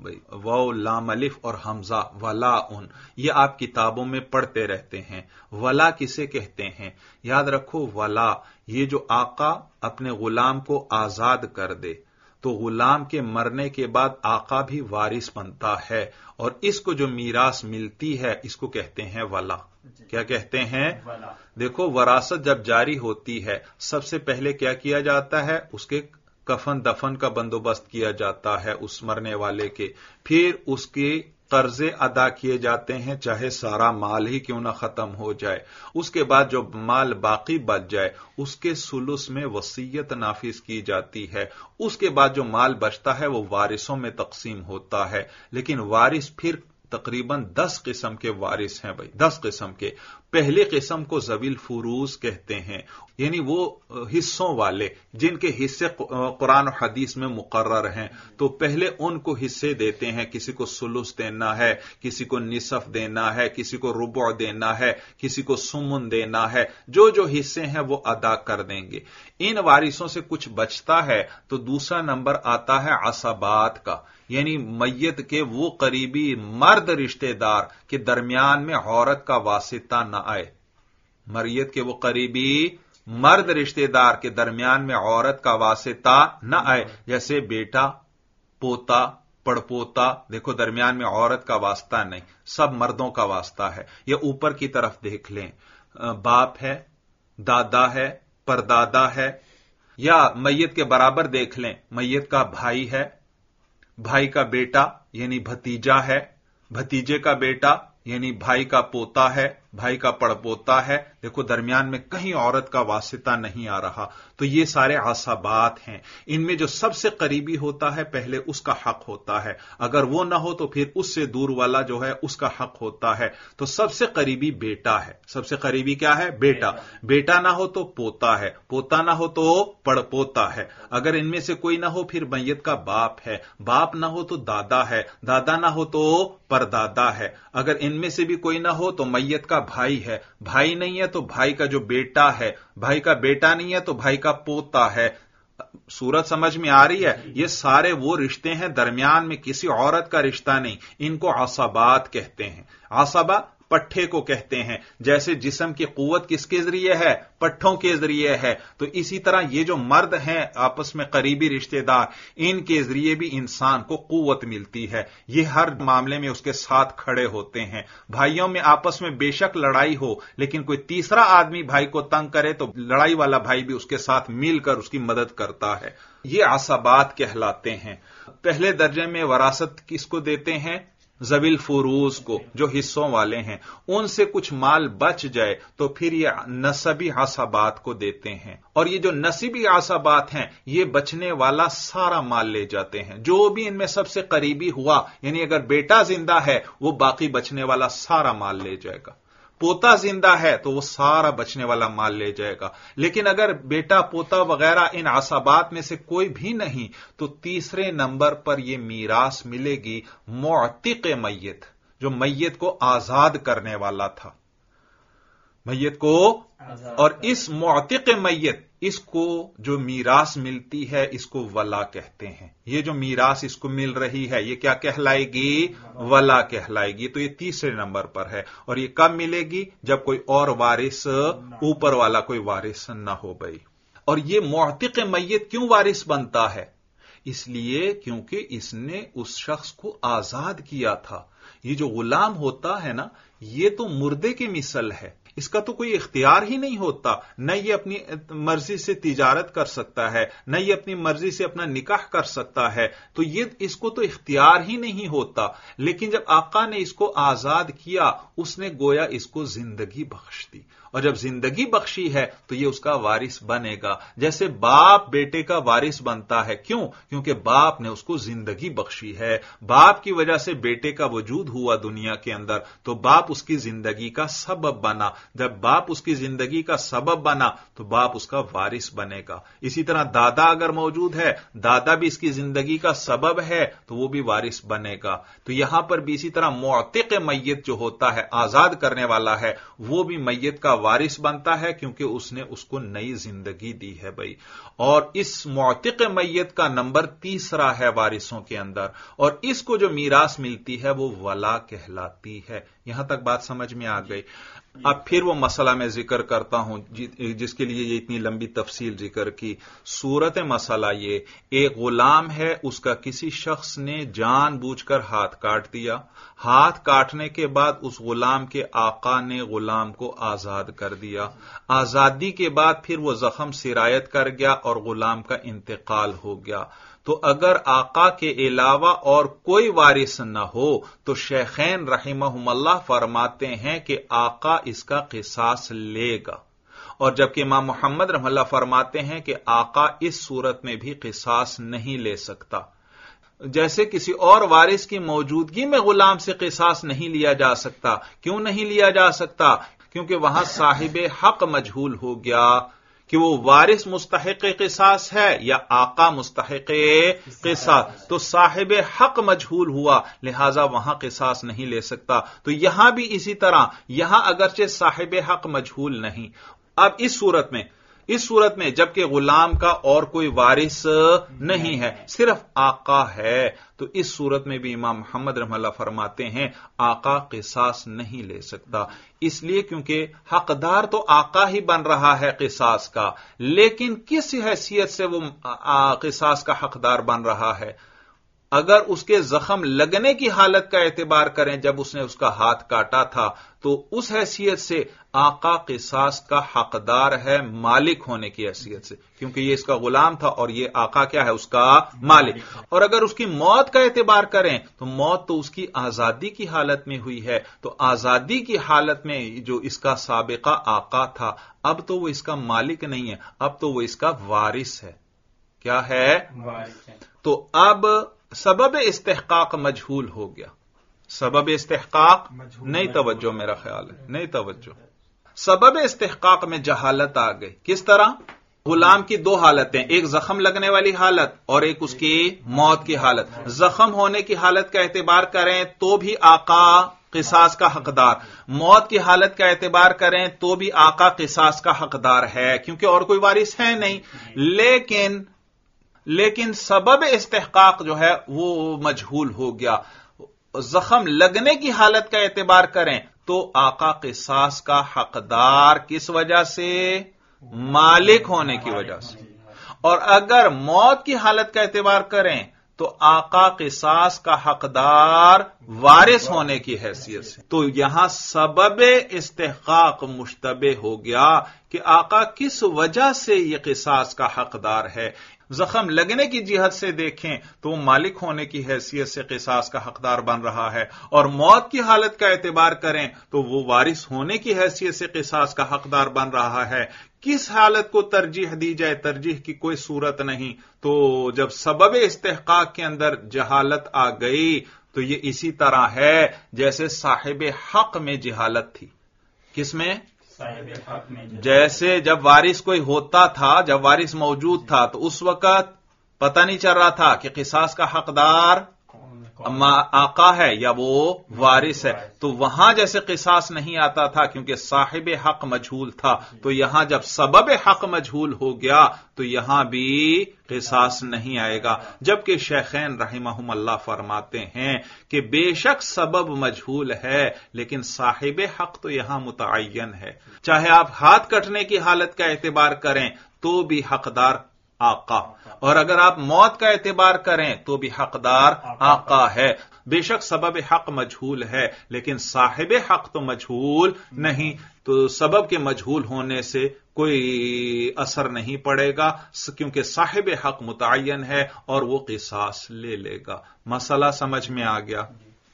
و لام الف اور حمزہ ولا ان یہ آپ کتابوں میں پڑھتے رہتے ہیں۔ ولا کسے کہتے ہیں؟ یاد رکھو، ولا یہ جو آقا اپنے غلام کو آزاد کر دے تو غلام کے مرنے کے بعد آقا بھی وارث بنتا ہے اور اس کو جو میراث ملتی ہے اس کو کہتے ہیں ولا۔ کیا کہتے ہیں؟ دیکھو، وراثت جب جاری ہوتی ہے سب سے پہلے کیا کیا جاتا ہے؟ اس کے کفن دفن کا بندوبست کیا جاتا ہے اس مرنے والے کے، پھر اس کے قرضے ادا کیے جاتے ہیں، چاہے سارا مال ہی کیوں نہ ختم ہو جائے۔ اس کے بعد جو مال باقی بچ جائے اس کے ثلث میں وصیت نافذ کی جاتی ہے۔ اس کے بعد جو مال بچتا ہے وہ وارثوں میں تقسیم ہوتا ہے، لیکن وارث پھر تقریباً دس قسم کے وارث ہیں بھائی، دس قسم کے۔ پہلی قسم کو ذوی الفروض کہتے ہیں، یعنی وہ حصوں والے جن کے حصے قرآن و حدیث میں مقرر ہیں، تو پہلے ان کو حصے دیتے ہیں۔ کسی کو ثلث دینا ہے، کسی کو نصف دینا ہے، کسی کو ربع دینا ہے، کسی کو سمن دینا ہے، جو جو حصے ہیں وہ ادا کر دیں گے۔ ان وارثوں سے کچھ بچتا ہے تو دوسرا نمبر آتا ہے عصبات کا، یعنی میت کے وہ قریبی مرد رشتہ دار کے درمیان میں عورت کا واسطہ نہ آئے۔ میت کے وہ قریبی مرد رشتہ دار کے درمیان میں عورت کا واسطہ نہ آئے، جیسے بیٹا، پوتا، پڑپوتا، دیکھو درمیان میں عورت کا واسطہ نہیں، سب مردوں کا واسطہ ہے۔ یا اوپر کی طرف دیکھ لیں، باپ ہے، دادا ہے، پردادا ہے، یا میت کے برابر دیکھ لیں، میت کا بھائی ہے، بھائی کا بیٹا یعنی بھتیجا ہے، بھتیجے کا بیٹا یعنی بھائی کا پوتا ہے، بھائی کا پڑپوتا ہے۔ دیکھو درمیان میں کہیں عورت کا واسطہ نہیں آ رہا، تو یہ سارے عصبات ہیں۔ ان میں جو سب سے قریبی ہوتا ہے پہلے اس کا حق ہوتا ہے، اگر وہ نہ ہو تو پھر اس سے دور والا جو ہے اس کا حق ہوتا ہے۔ تو سب سے قریبی بیٹا ہے، سب سے قریبی کیا ہے؟ بیٹا۔ بیٹا نہ ہو تو پوتا ہے، پوتا نہ ہو تو پڑپوتا ہے۔ اگر ان میں سے کوئی نہ ہو پھر میت کا باپ ہے، باپ نہ ہو تو دادا ہے، دادا نہ ہو تو پردادا ہے۔ اگر ان میں سے بھی کوئی نہ ہو تو میت کا بھائی ہے، بھائی نہیں ہے تو بھائی کا جو بیٹا ہے، بھائی کا بیٹا نہیں ہے تو بھائی کا پوتا ہے۔ صورت سمجھ میں آ رہی ہے؟ یہ سارے وہ رشتے ہیں، درمیان میں کسی عورت کا رشتہ نہیں، ان کو عصبات کہتے ہیں۔ عصبہ پٹھے کو کہتے ہیں. جیسے جسم کی قوت کس کے ذریعے ہے؟ پٹھوں کے ذریعے ہے. تو اسی طرح یہ جو مرد ہیں آپس میں قریبی رشتہ دار، ان کے ذریعے بھی انسان کو قوت ملتی ہے. یہ ہر معاملے میں اس کے ساتھ کھڑے ہوتے ہیں. بھائیوں میں آپس میں بے شک لڑائی ہو، لیکن کوئی تیسرا آدمی بھائی کو تنگ کرے تو لڑائی والا بھائی بھی اس کے ساتھ مل کر اس کی مدد کرتا ہے. یہ عصبات کہلاتے ہیں. پہلے درجے میں وراثت کس کو دیتے ہیں؟ ذوی الفروض کو، جو حصوں والے ہیں. ان سے کچھ مال بچ جائے تو پھر یہ نسبی عصبات کو دیتے ہیں. اور یہ جو نسبی عصبات ہیں یہ بچنے والا سارا مال لے جاتے ہیں. جو بھی ان میں سب سے قریبی ہوا، یعنی اگر بیٹا زندہ ہے وہ باقی بچنے والا سارا مال لے جائے گا. پوتا زندہ ہے تو وہ سارا بچنے والا مال لے جائے گا. لیکن اگر بیٹا پوتا وغیرہ ان عصبات میں سے کوئی بھی نہیں تو تیسرے نمبر پر یہ میراث ملے گی معتق میت، جو میت کو آزاد کرنے والا تھا. میت کو، اور اس معتق میت، اس کو جو میراث ملتی ہے اس کو ولا کہتے ہیں. یہ جو میراث اس کو مل رہی ہے یہ کیا کہلائے گی؟ ولا کہلائے گی. تو یہ تیسرے نمبر پر ہے. اور یہ کب ملے گی؟ جب کوئی اور وارث، اوپر والا کوئی وارث نہ ہو بھائی. اور یہ معتق میت کیوں وارث بنتا ہے؟ اس لیے کیونکہ اس نے اس شخص کو آزاد کیا تھا. یہ جو غلام ہوتا ہے نا، یہ تو مردے کی مثل ہے. اس کا تو کوئی اختیار ہی نہیں ہوتا. نہ یہ اپنی مرضی سے تجارت کر سکتا ہے، نہ یہ اپنی مرضی سے اپنا نکاح کر سکتا ہے. تو یہ اس کو تو اختیار ہی نہیں ہوتا. لیکن جب آقا نے اس کو آزاد کیا، اس نے گویا اس کو زندگی بخش دی. اور جب زندگی بخشی ہے تو یہ اس کا وارث بنے گا. جیسے باپ بیٹے کا وارث بنتا ہے. کیوں؟ کیونکہ باپ نے اس کو زندگی بخشی ہے. باپ کی وجہ سے بیٹے کا وجود ہوا دنیا کے اندر، تو باپ اس کی زندگی کا سبب بنا. جب باپ اس کی زندگی کا سبب بنا تو باپ اس کا وارث بنے گا. اسی طرح دادا اگر موجود ہے، دادا بھی اس کی زندگی کا سبب ہے تو وہ بھی وارث بنے گا. تو یہاں پر بھی اسی طرح معتق میت جو ہوتا ہے، آزاد کرنے والا ہے، وہ بھی میت کا وارث بنتا ہے کیونکہ اس نے اس کو نئی زندگی دی ہے بھائی. اور اس معتق میت کا نمبر تیسرا ہے وارثوں کے اندر، اور اس کو جو میراث ملتی ہے وہ ولا کہلاتی ہے. یہاں تک بات سمجھ میں آ گئی. اب پھر وہ مسئلہ میں ذکر کرتا ہوں جس کے لیے یہ اتنی لمبی تفصیل ذکر کی. صورت مسئلہ یہ، ایک غلام ہے، اس کا کسی شخص نے جان بوجھ کر ہاتھ کاٹ دیا. ہاتھ کاٹنے کے بعد اس غلام کے آقا نے غلام کو آزاد کر دیا. آزادی کے بعد پھر وہ زخم سرایت کر گیا اور غلام کا انتقال ہو گیا. تو اگر آقا کے علاوہ اور کوئی وارث نہ ہو تو شیخین رحمہم اللہ فرماتے ہیں کہ آقا اس کا قصاص لے گا. اور جبکہ امام محمد رحمہ اللہ فرماتے ہیں کہ آقا اس صورت میں بھی قصاص نہیں لے سکتا. جیسے کسی اور وارث کی موجودگی میں غلام سے قصاص نہیں لیا جا سکتا. کیوں نہیں لیا جا سکتا؟ کیونکہ وہاں صاحب حق مجہول ہو گیا کہ وہ وارث مستحق قصاص ہے یا آقا مستحق قصاص. تو صاحب حق مجہول ہوا، لہذا وہاں قصاص نہیں لے سکتا. تو یہاں بھی اسی طرح، یہاں اگرچہ صاحب حق مجہول نہیں. اب اس صورت میں اس صورت میں جبکہ غلام کا اور کوئی وارث نہیں ہے، صرف آقا ہے، تو اس صورت میں بھی امام محمد رحمہ اللہ فرماتے ہیں آقا قصاص نہیں لے سکتا. اس لیے کیونکہ حقدار تو آقا ہی بن رہا ہے قصاص کا، لیکن کس حیثیت سے وہ قصاص کا حقدار بن رہا ہے؟ اگر اس کے زخم لگنے کی حالت کا اعتبار کریں جب اس نے اس کا ہاتھ کاٹا تھا تو اس حیثیت سے آقا قصاص کا حقدار ہے مالک ہونے کی حیثیت سے، کیونکہ یہ اس کا غلام تھا اور یہ آقا کیا ہے؟ اس کا مالک. اور اگر اس کی موت کا اعتبار کریں تو موت تو اس کی آزادی کی حالت میں ہوئی ہے، تو آزادی کی حالت میں جو اس کا سابقہ آقا تھا اب تو وہ اس کا مالک نہیں ہے، اب تو وہ اس کا وارث ہے. کیا ہے؟ وارث ہے. تو اب سبب استحقاق مجہول ہو گیا. سبب استحقاق نہیں توجہ، میرا خیال ہے نہیں توجہ. سبب استحقاق میں جہالت آ گئی. کس طرح؟ غلام کی دو حالتیں، ایک زخم لگنے والی حالت اور ایک اس کی موت کی حالت. زخم ہونے کی حالت کا اعتبار کریں تو بھی آقا قصاص کا حقدار، موت کی حالت کا اعتبار کریں تو بھی آقا قصاص کا حقدار ہے کیونکہ اور کوئی وارث ہے نہیں. لیکن لیکن سبب استحقاق جو ہے وہ مجہول ہو گیا. زخم لگنے کی حالت کا اعتبار کریں تو آقا قصاص کا حقدار کس وجہ سے؟ مالک ہونے کی وجہ سے. اور اگر موت کی حالت کا اعتبار کریں تو آقا قصاص کا حقدار وارث ہونے کی حیثیت سے. تو یہاں سبب استحقاق مشتبہ ہو گیا کہ آقا کس وجہ سے یہ قصاص کا حقدار ہے. زخم لگنے کی جہت سے دیکھیں تو وہ مالک ہونے کی حیثیت سے قصاص کا حقدار بن رہا ہے، اور موت کی حالت کا اعتبار کریں تو وہ وارث ہونے کی حیثیت سے قصاص کا حقدار بن رہا ہے. کس حالت کو ترجیح دی جائے؟ ترجیح کی کوئی صورت نہیں. تو جب سبب استحقاق کے اندر جہالت آ گئی تو یہ اسی طرح ہے جیسے صاحب حق میں جہالت تھی. کس میں؟ جیسے جب وارث کوئی ہوتا تھا، جب وارث موجود تھا تو اس وقت پتہ نہیں چل رہا تھا کہ قصاص کا حقدار آقا ہے یا وہ وارث ہے. تو وہاں جیسے قصاص نہیں آتا تھا کیونکہ صاحب حق مجہول تھا، تو یہاں جب سبب حق مجہول ہو گیا تو یہاں بھی قصاص نہیں آئے گا. جبکہ شیخین رحمہم اللہ فرماتے ہیں کہ بے شک سبب مجہول ہے لیکن صاحب حق تو یہاں متعین ہے. چاہے آپ ہاتھ کٹنے کی حالت کا اعتبار کریں تو بھی حقدار آقا، اور اگر آپ موت کا اعتبار کریں تو بھی حقدار آقا ہے. بے شک سبب حق مجہول ہے لیکن صاحب حق تو مجہول نہیں. تو سبب کے مجہول ہونے سے کوئی اثر نہیں پڑے گا کیونکہ صاحب حق متعین ہے اور وہ قصاص لے لے گا. مسئلہ سمجھ میں آ گیا؟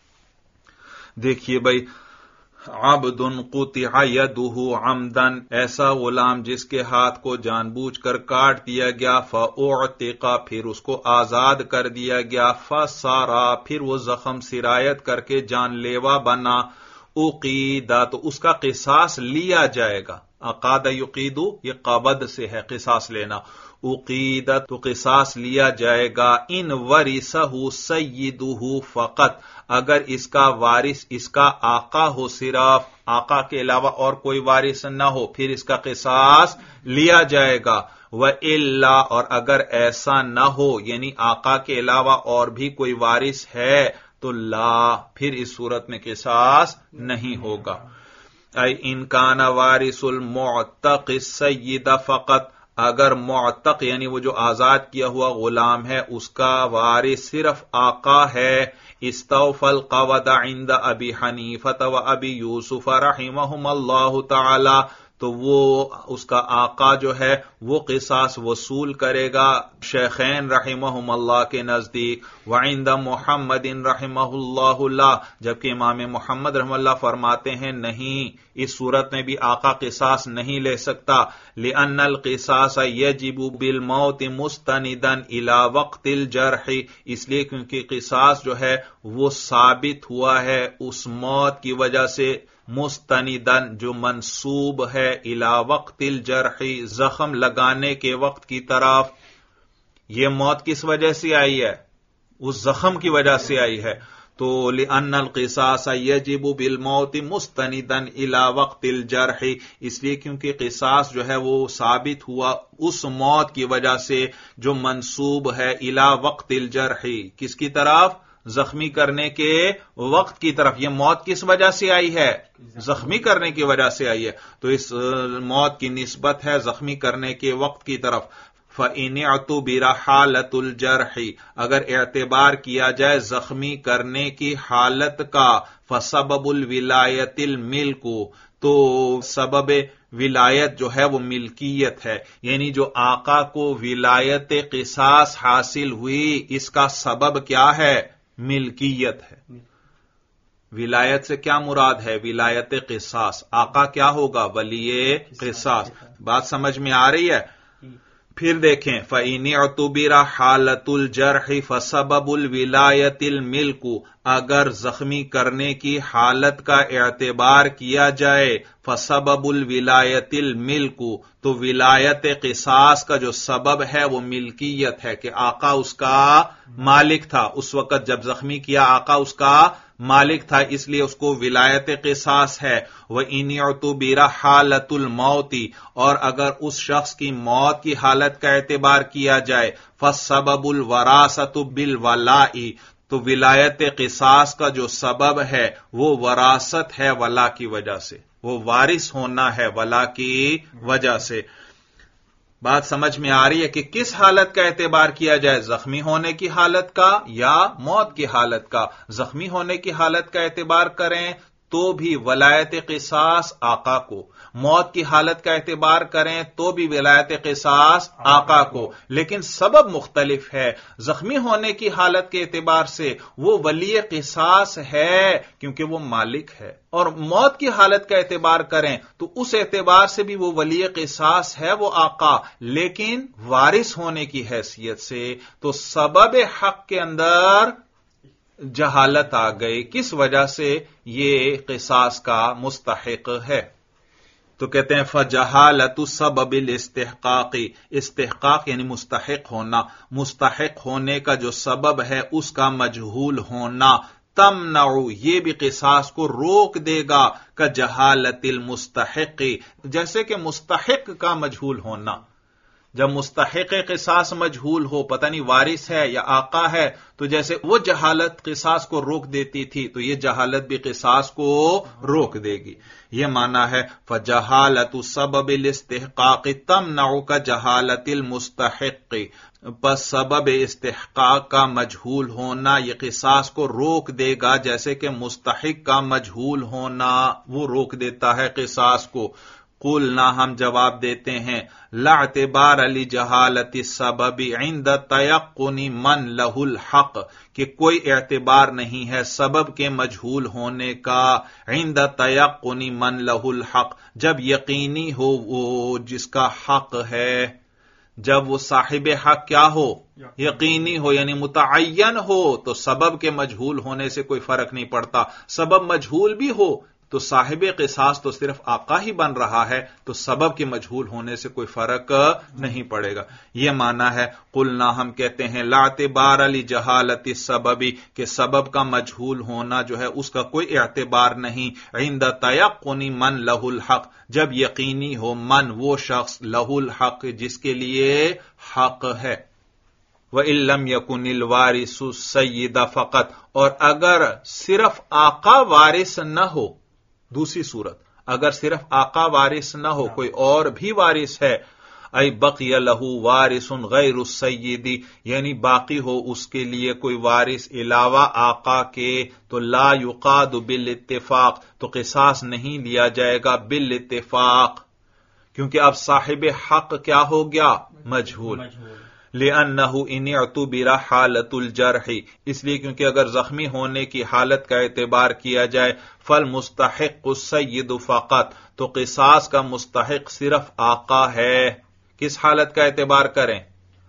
دیکھیے بھائی، عبد قطع یدہ عمدا، ایسا غلام جس کے ہاتھ کو جان بوجھ کر کاٹ دیا گیا، فاعتق، پھر اس کو آزاد کر دیا گیا، فسارا، پھر وہ زخم سرایت کر کے جان لیوا بنا، اقیدا، تو اس کا قصاص لیا جائے گا. اقاد یقید یہ قبض سے ہے قصاص لینا. اقیدا تو قصاص لیا جائے گا. ان ورثہ سیدہ فقط، اگر اس کا وارث اس کا آقا ہو، صرف آقا کے علاوہ اور کوئی وارث نہ ہو، پھر اس کا قصاص لیا جائے گا. وَإِلَّا، اور اگر ایسا نہ ہو یعنی آقا کے علاوہ اور بھی کوئی وارث ہے تو لا، پھر اس صورت میں قصاص نہیں ہوگا. اے ان کان وارث المعتق السید فقط، اگر معتق یعنی وہ جو آزاد کیا ہوا غلام ہے اس کا وارث صرف آقا ہے، استوفى القود عند ابی حنیفہ و ابی یوسف رحمہم اللہ تعالی، تو وہ اس کا آقا جو ہے وہ قصاص وصول کرے گا شیخین رحمہم اللہ کے نزدیک. وعند محمد رحمہ اللہ لا، جبکہ امام محمد رحمہ اللہ فرماتے ہیں نہیں، اس صورت میں بھی آقا قصاص نہیں لے سکتا. لأن القصاص یجب بالموت مستندا الى وقت الجرح، اس لیے کیونکہ قصاص جو ہے وہ ثابت ہوا ہے اس موت کی وجہ سے، مستندن جو منسوب ہے الی وقت الجرح، زخم لگانے کے وقت کی طرف. یہ موت کس وجہ سے آئی ہے؟ اس زخم کی وجہ سے آئی ہے. تو لأن القصاص یجب بالموت مستندا الی وقت الجرح، اس لیے کیونکہ قصاص جو ہے وہ ثابت ہوا اس موت کی وجہ سے جو منسوب ہے الی وقت الجرح، کس کی طرف؟ زخمی کرنے کے وقت کی طرف. یہ موت کس وجہ سے آئی ہے؟ زخمی کرنے کی وجہ سے آئی ہے، تو اس موت کی نسبت ہے زخمی کرنے کے وقت کی طرف. فَإِنِ اعْتُبِرَ حَالَةُ الْجَرْحِ، اگر اعتبار کیا جائے زخمی کرنے کی حالت کا، فَسَبَبُ الْوِلَایَةِ الْمِلْكُ، تو سبب ولایت جو ہے وہ ملکیت ہے، یعنی جو آقا کو ولایت قصاص حاصل ہوئی اس کا سبب کیا ہے؟ ملکیت ہے. ولایت سے کیا مراد ہے؟ ولایت قصاص. آقا کیا ہوگا؟ ولی قصاص. بات سمجھ میں آ رہی ہے؟ پھر دیکھیں، فَإِنِ اعْتُبِرَ حَالَةُ الْجَرْحِ فَسَبَبُ الْوِلَایَةِ الْمِلْكُ، اگر زخمی کرنے کی حالت کا اعتبار کیا جائے، فَسَبَبُ الْوِلَایَةِ الْمِلْكُ، تو ولایت قصاص کا جو سبب ہے وہ ملکیت ہے کہ آقا اس کا مالک تھا. اس وقت جب زخمی کیا آقا اس کا مالک تھا، اس لیے اس کو ولایت قصاص ہے. وَإِنِ اعْتُبِرَ حَالَةُ الْمَوْتِ، اور اگر اس شخص کی موت کی حالت کا اعتبار کیا جائے، فَالسَّبَبُ الْوَرَاثَةُ بِالْوَلَاءِ، تو ولایت قصاص کا جو سبب ہے وہ وراثت ہے ولا کی وجہ سے، وہ وارث ہونا ہے ولا کی وجہ سے۔ بات سمجھ میں آ رہی ہے کہ کس حالت کا اعتبار کیا جائے، زخمی ہونے کی حالت کا یا موت کی حالت کا؟ زخمی ہونے کی حالت کا اعتبار کریں تو بھی ولایت قصاص آقا کو، موت کی حالت کا اعتبار کریں تو بھی ولایت قصاص آقا کو، لیکن سبب مختلف ہے۔ زخمی ہونے کی حالت کے اعتبار سے وہ ولی قصاص ہے کیونکہ وہ مالک ہے، اور موت کی حالت کا اعتبار کریں تو اس اعتبار سے بھی وہ ولی قصاص ہے، وہ آقا، لیکن وارث ہونے کی حیثیت سے۔ تو سبب حق کے اندر جہالت آ گئی، کس وجہ سے؟ یہ قصاص کا مستحق ہے۔ تو کہتے ہیں فجہالت سبب الاستحقاق، استحقاق یعنی مستحق ہونا، مستحق ہونے کا جو سبب ہے اس کا مجہول ہونا، تمنع یہ بھی قصاص کو روک دے گا، کجہالت المستحق جیسے کہ مستحق کا مجہول ہونا۔ جب مستحق قصاص مجہول ہو، پتہ نہیں وارث ہے یا آقا ہے، تو جیسے وہ جہالت قصاص کو روک دیتی تھی تو یہ جہالت بھی قصاص کو روک دے گی۔ یہ معنی ہے فجہالت سبب الاستحقاق تمنع کجہالت المستحق، پس سبب استحقاق کا مجہول ہونا یہ قصاص کو روک دے گا جیسے کہ مستحق کا مجہول ہونا وہ روک دیتا ہے قصاص کو۔ قلنا ہم جواب دیتے ہیں لا اعتبار لجہالت السبب عند تیقن من لہ الحق، کہ کوئی اعتبار نہیں ہے سبب کے مجہول ہونے کا، عند تیقن من لہ الحق جب یقینی ہو وہ جس کا حق ہے، جب وہ صاحب حق کیا ہو؟ یقینی ہو، یعنی متعین ہو، تو سبب کے مجہول ہونے سے کوئی فرق نہیں پڑتا۔ سبب مجہول بھی ہو تو صاحب قصاص تو صرف آقا ہی بن رہا ہے، تو سبب کے مجہول ہونے سے کوئی فرق نہیں پڑے گا۔ یہ معنی ہے قلنا ہم کہتے ہیں لا اعتبار لجہالت السبب، کہ سبب کا مجہول ہونا جو ہے اس کا کوئی اعتبار نہیں، عند تیقن من لہ الحق جب یقینی ہو من وہ شخص لہ الحق جس کے لیے حق ہے۔ وَإِن لَّمْ يَكُنِ الْوَارِثُ السَّيِّدَ فقط، اور اگر صرف آقا وارث نہ ہو، دوسری صورت اگر صرف آقا وارث نہ ہو کوئی اور بھی وارث ہے، ای بقی لہ وارث غیر السید، یعنی باقی ہو اس کے لیے کوئی وارث علاوہ آقا کے، تو لا یقاد بالاتفاق تو قصاص نہیں لیا جائے گا بالاتفاق، کیونکہ اب صاحب حق کیا ہو گیا؟ مجہول۔ لِأَنَّهُ إِنِ اعْتُبِرَ حَالَةُ الْجَرْحِ، اس لیے کیونکہ اگر زخمی ہونے کی حالت کا اعتبار کیا جائے فَالْمُسْتَحِقُّ السَّيِّدُ فقط، تو قصاص کا مستحق صرف آقا ہے۔ کس حالت کا اعتبار کریں؟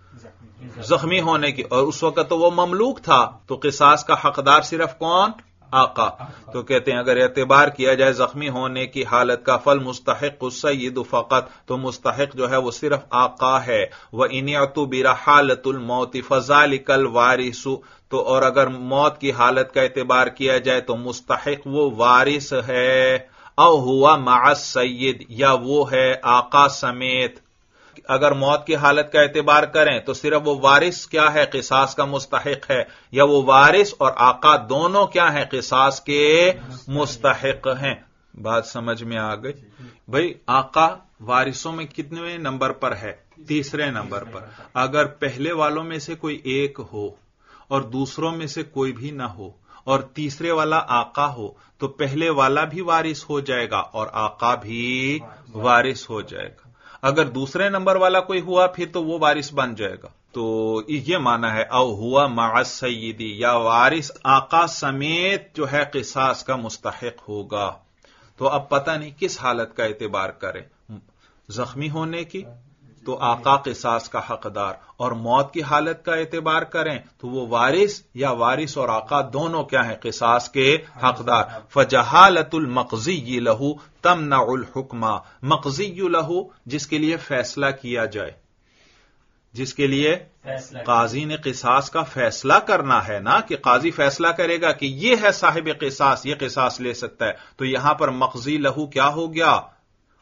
زخمی ہونے کی، اور اس وقت تو وہ مملوک تھا، تو قصاص کا حقدار صرف کون؟ آقا۔ تو کہتے ہیں اگر اعتبار کیا جائے زخمی ہونے کی حالت کا فالمستحق السید فقط، تو مستحق جو ہے وہ صرف آقا ہے۔ وَإِنِ اعْتُبِرَ حَالَةُ الْمَوْتِ فَذَلِكَ الْوَارِثُ، تو اور اگر موت کی حالت کا اعتبار کیا جائے تو مستحق وہ وارث ہے، او ہوا مع السید، یا وہ ہے آقا سمیت۔ اگر موت کی حالت کا اعتبار کریں تو صرف وہ وارث کیا ہے؟ قصاص کا مستحق ہے، یا وہ وارث اور آقا دونوں کیا ہیں؟ قصاص کے مستحق ہیں۔ بات سمجھ میں آ گئی؟ بھئی آقا وارثوں میں کتنے نمبر پر ہے؟ تیسرے نمبر پر۔ اگر پہلے والوں میں سے کوئی ایک ہو اور دوسروں میں سے کوئی بھی نہ ہو اور تیسرے والا آقا ہو تو پہلے والا بھی وارث ہو جائے گا اور آقا بھی وارث ہو جائے گا۔ اگر دوسرے نمبر والا کوئی ہوا پھر تو وہ وارث بن جائے گا۔ تو یہ معنی ہے او ہوا مع السیدی، یا وارث آقا سمیت جو ہے قصاص کا مستحق ہوگا۔ تو اب پتہ نہیں کس حالت کا اعتبار کریں، زخمی ہونے کی تو آقا قصاص کا حقدار، اور موت کی حالت کا اعتبار کریں تو وہ وارث یا وارث اور آقا دونوں کیا ہیں؟ قصاص کے حقدار۔ فجہالت المقضی لہ تمنع الحکم، مقضی لہ جس کے لیے فیصلہ کیا جائے، جس کے لیے قاضی نے قصاص کا فیصلہ کرنا ہے نا، کہ قاضی فیصلہ کرے گا کہ یہ ہے صاحب قصاص، یہ قصاص لے سکتا ہے، تو یہاں پر مقضی لہو کیا ہو گیا؟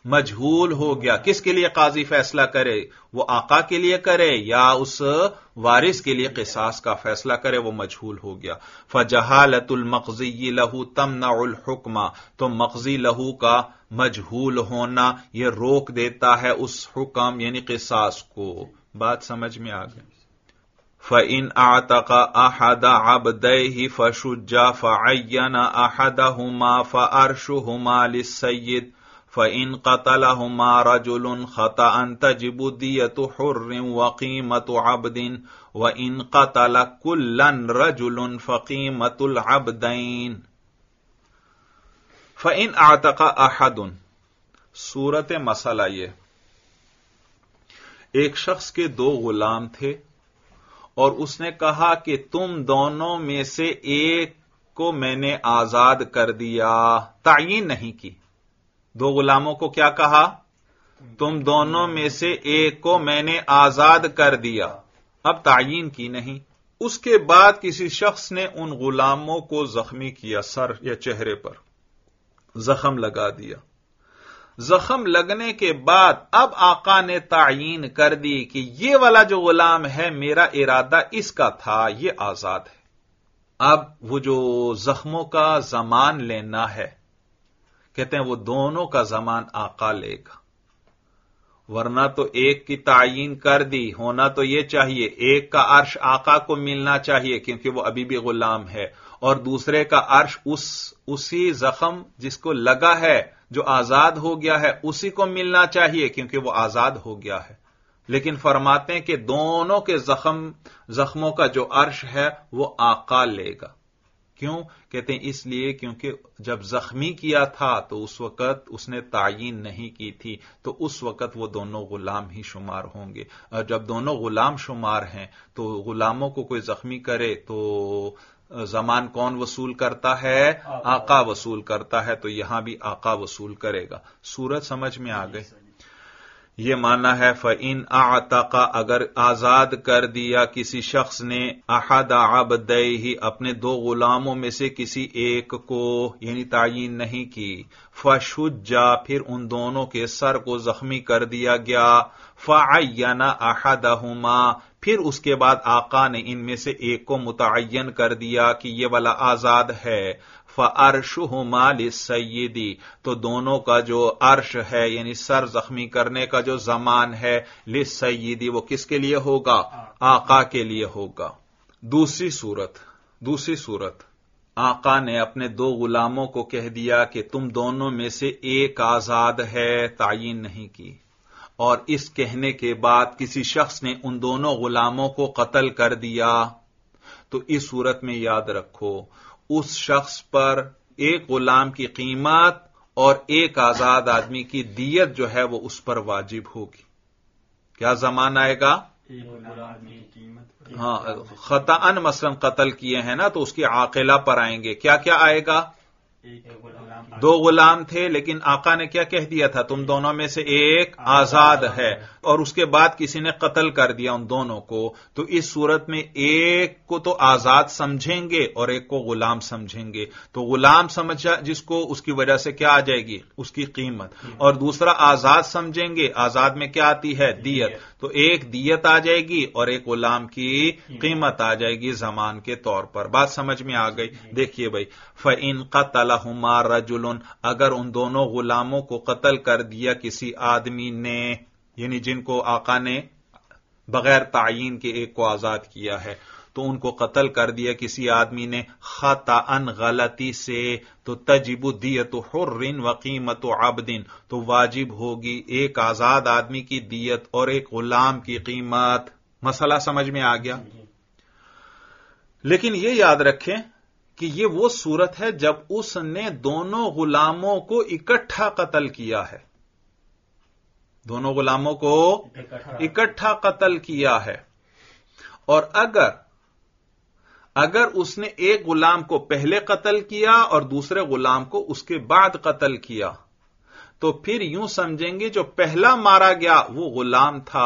مجہول ہو گیا. کس کے لیے قاضی فیصلہ کرے؟ وہ آقا کے لیے کرے یا اس وارث کے لیے قصاص کا فیصلہ کرے؟ وہ مجہول ہو گیا. فجہالۃ المقضی لہو تمنع الحکم، تو مقضی لہو کا مجہول ہونا یہ روک دیتا ہے اس حکم یعنی قصاص کو. بات سمجھ میں آ گئی. فَإِنْ أَعْتَقَ أَحَدَ عَبْدَيْهِ فَشُجَّ فَعَيَّنَ أَحَدَهُمَا فَأَرْشُهُمَا لِلسَّيِّدِ فَإِنْ قَتَلَهُمَا رَجُلٌ خَطَأً تَجِبُ دِيَّةُ حُرٍّ وَقِيمَةُ عَبْدٍ وَإِنْ قَتَلَ كُلًّا رَجُلٌ فَقِيمَةُ الْعَبْدَيْنِ. فَإِنْ أَعْتَقَ أَحَدٌ، صورت مسئلہ یہ، ایک شخص کے دو غلام تھے اور اس نے کہا کہ تم دونوں میں سے ایک کو میں نے آزاد کر دیا. تعیین نہیں کی. دو غلاموں کو کیا کہا؟ تم دونوں میں سے ایک کو میں نے آزاد کر دیا. اب تعیین کی نہیں. اس کے بعد کسی شخص نے ان غلاموں کو زخمی کیا، سر یا چہرے پر زخم لگا دیا. زخم لگنے کے بعد اب آقا نے تعیین کر دی کہ یہ والا جو غلام ہے میرا ارادہ اس کا تھا، یہ آزاد ہے. اب وہ جو زخموں کا زمان لینا ہے، کہتے ہیں وہ دونوں کا زمان آقا لے گا. ورنہ تو ایک کی تعیین کر دی، ہونا تو یہ چاہیے ایک کا عرش آقا کو ملنا چاہیے کیونکہ وہ ابھی بھی غلام ہے، اور دوسرے کا عرش اس اسی زخم جس کو لگا ہے جو آزاد ہو گیا ہے اسی کو ملنا چاہیے کیونکہ وہ آزاد ہو گیا ہے. لیکن فرماتے ہیں کہ دونوں کے زخم زخموں کا جو عرش ہے وہ آقا لے گا. کیوں؟ کہتے ہیں اس لیے کیونکہ جب زخمی کیا تھا تو اس وقت اس نے تعیین نہیں کی تھی، تو اس وقت وہ دونوں غلام ہی شمار ہوں گے. اور جب دونوں غلام شمار ہیں تو غلاموں کو کوئی زخمی کرے تو زمان کون وصول کرتا ہے؟ آقا وصول کرتا ہے. تو یہاں بھی آقا وصول کرے گا. سورت سمجھ میں آ گئی. یہ معنی ہے فَإِنْ أَعْتَقَ، اگر آزاد کر دیا کسی شخص نے احد عبدیہ اپنے دو غلاموں میں سے کسی ایک کو، یعنی تعیین نہیں کی، فَشُجَّ پھر ان دونوں کے سر کو زخمی کر دیا گیا، فَعَيَّنَ أَحَدَهُمَا پھر اس کے بعد آقا نے ان میں سے ایک کو متعین کر دیا کہ یہ والا آزاد ہے، فَأَرْشُهُمَا لِلسَّيِّدِ تو دونوں کا جو عرش ہے یعنی سر زخمی کرنے کا جو زمان ہے، لِلسَّيِّدِ وہ کس کے لیے ہوگا؟ آقا کے لیے ہوگا. دوسری صورت دوسری صورت آقا نے اپنے دو غلاموں کو کہہ دیا کہ تم دونوں میں سے ایک آزاد ہے، تعیین نہیں کی، اور اس کہنے کے بعد کسی شخص نے ان دونوں غلاموں کو قتل کر دیا. تو اس صورت میں یاد رکھو اس شخص پر ایک غلام کی قیمت اور ایک آزاد آدمی کی دیت جو ہے وہ اس پر واجب ہوگی. کیا زمان آئے گا؟ ہاں، خطأً مثلا قتل کیے ہیں نا تو اس کی عاقلہ پر آئیں گے. کیا کیا آئے گا؟ دو غلام تھے لیکن آقا نے کیا کہہ دیا تھا؟ تم دونوں میں سے ایک آزاد ہے، اور اس کے بعد کسی نے قتل کر دیا ان دونوں کو. تو اس صورت میں ایک کو تو آزاد سمجھیں گے اور ایک کو غلام سمجھیں گے. تو غلام سمجھا جس کو، اس کی وجہ سے کیا آ جائے گی؟ اس کی قیمت. اور دوسرا آزاد سمجھیں گے، آزاد میں کیا آتی ہے؟ دیت. تو ایک دیت آ جائے گی اور ایک غلام کی قیمت آ جائے گی زمان کے طور پر. بات سمجھ میں آ گئی؟ دیکھیے بھائی، فَإِنْ قَتَلَهُمَا رَجُلٌ اگر ان دونوں غلاموں کو قتل کر دیا کسی آدمی نے، یعنی جن کو آقا نے بغیر تعیین کے ایک کو آزاد کیا ہے، تو ان کو قتل کر دیا کسی آدمی نے خطأً غلطی سے، تو تجب دیت حر وقیمت عبد تو واجب ہوگی ایک آزاد آدمی کی دیت اور ایک غلام کی قیمت. مسئلہ سمجھ میں آ گیا؟ لیکن یہ یاد رکھیں کہ یہ وہ صورت ہے جب اس نے دونوں غلاموں کو اکٹھا قتل کیا ہے. دونوں غلاموں کو اکٹھا قتل کیا ہے. اور اگر اگر اس نے ایک غلام کو پہلے قتل کیا اور دوسرے غلام کو اس کے بعد قتل کیا، تو پھر یوں سمجھیں گے جو پہلا مارا گیا وہ غلام تھا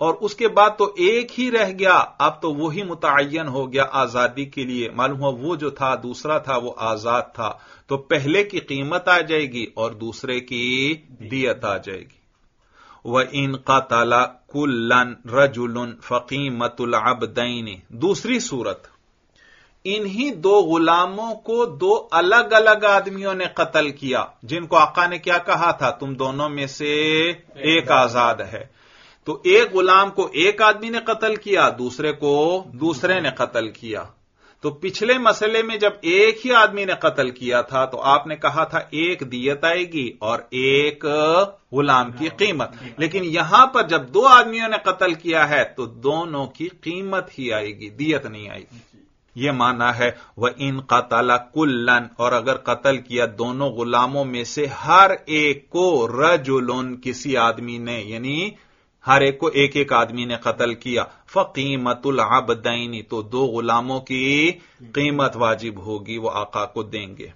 اور اس کے بعد تو ایک ہی رہ گیا، اب تو وہی متعین ہو گیا آزادی کے لیے، معلوم ہوا وہ جو تھا دوسرا تھا وہ آزاد تھا، تو پہلے کی قیمت آ جائے گی اور دوسرے کی دیت آ جائے گی۔ وَإِن قَتَلَ كُلًّا رَجُلٌ فَقِيمَةُ الْعَبْدَيْنِ، دوسری صورت، انہی دو غلاموں کو دو الگ الگ آدمیوں نے قتل کیا، جن کو آقا نے کیا کہا تھا، تم دونوں میں سے ایک آزاد ہے، تو ایک غلام کو ایک آدمی نے قتل کیا، دوسرے کو دوسرے نے قتل کیا۔ تو پچھلے مسئلے میں جب ایک ہی آدمی نے قتل کیا تھا تو آپ نے کہا تھا ایک دیت آئے گی اور ایک غلام کی قیمت، لیکن یہاں پر جب دو آدمیوں نے قتل کیا ہے تو دونوں کی قیمت ہی آئے گی، دیت نہیں آئے گی۔ یہ معنی ہے وَإِن قَتَلَ كُلًّا، اور اگر قتل کیا دونوں غلاموں میں سے ہر ایک کو، رجلن کسی آدمی نے، یعنی ہر ایک کو ایک ایک آدمی نے قتل کیا، فقیمت العبدین، تو دو غلاموں کی قیمت واجب ہوگی، وہ آقا کو دیں گے۔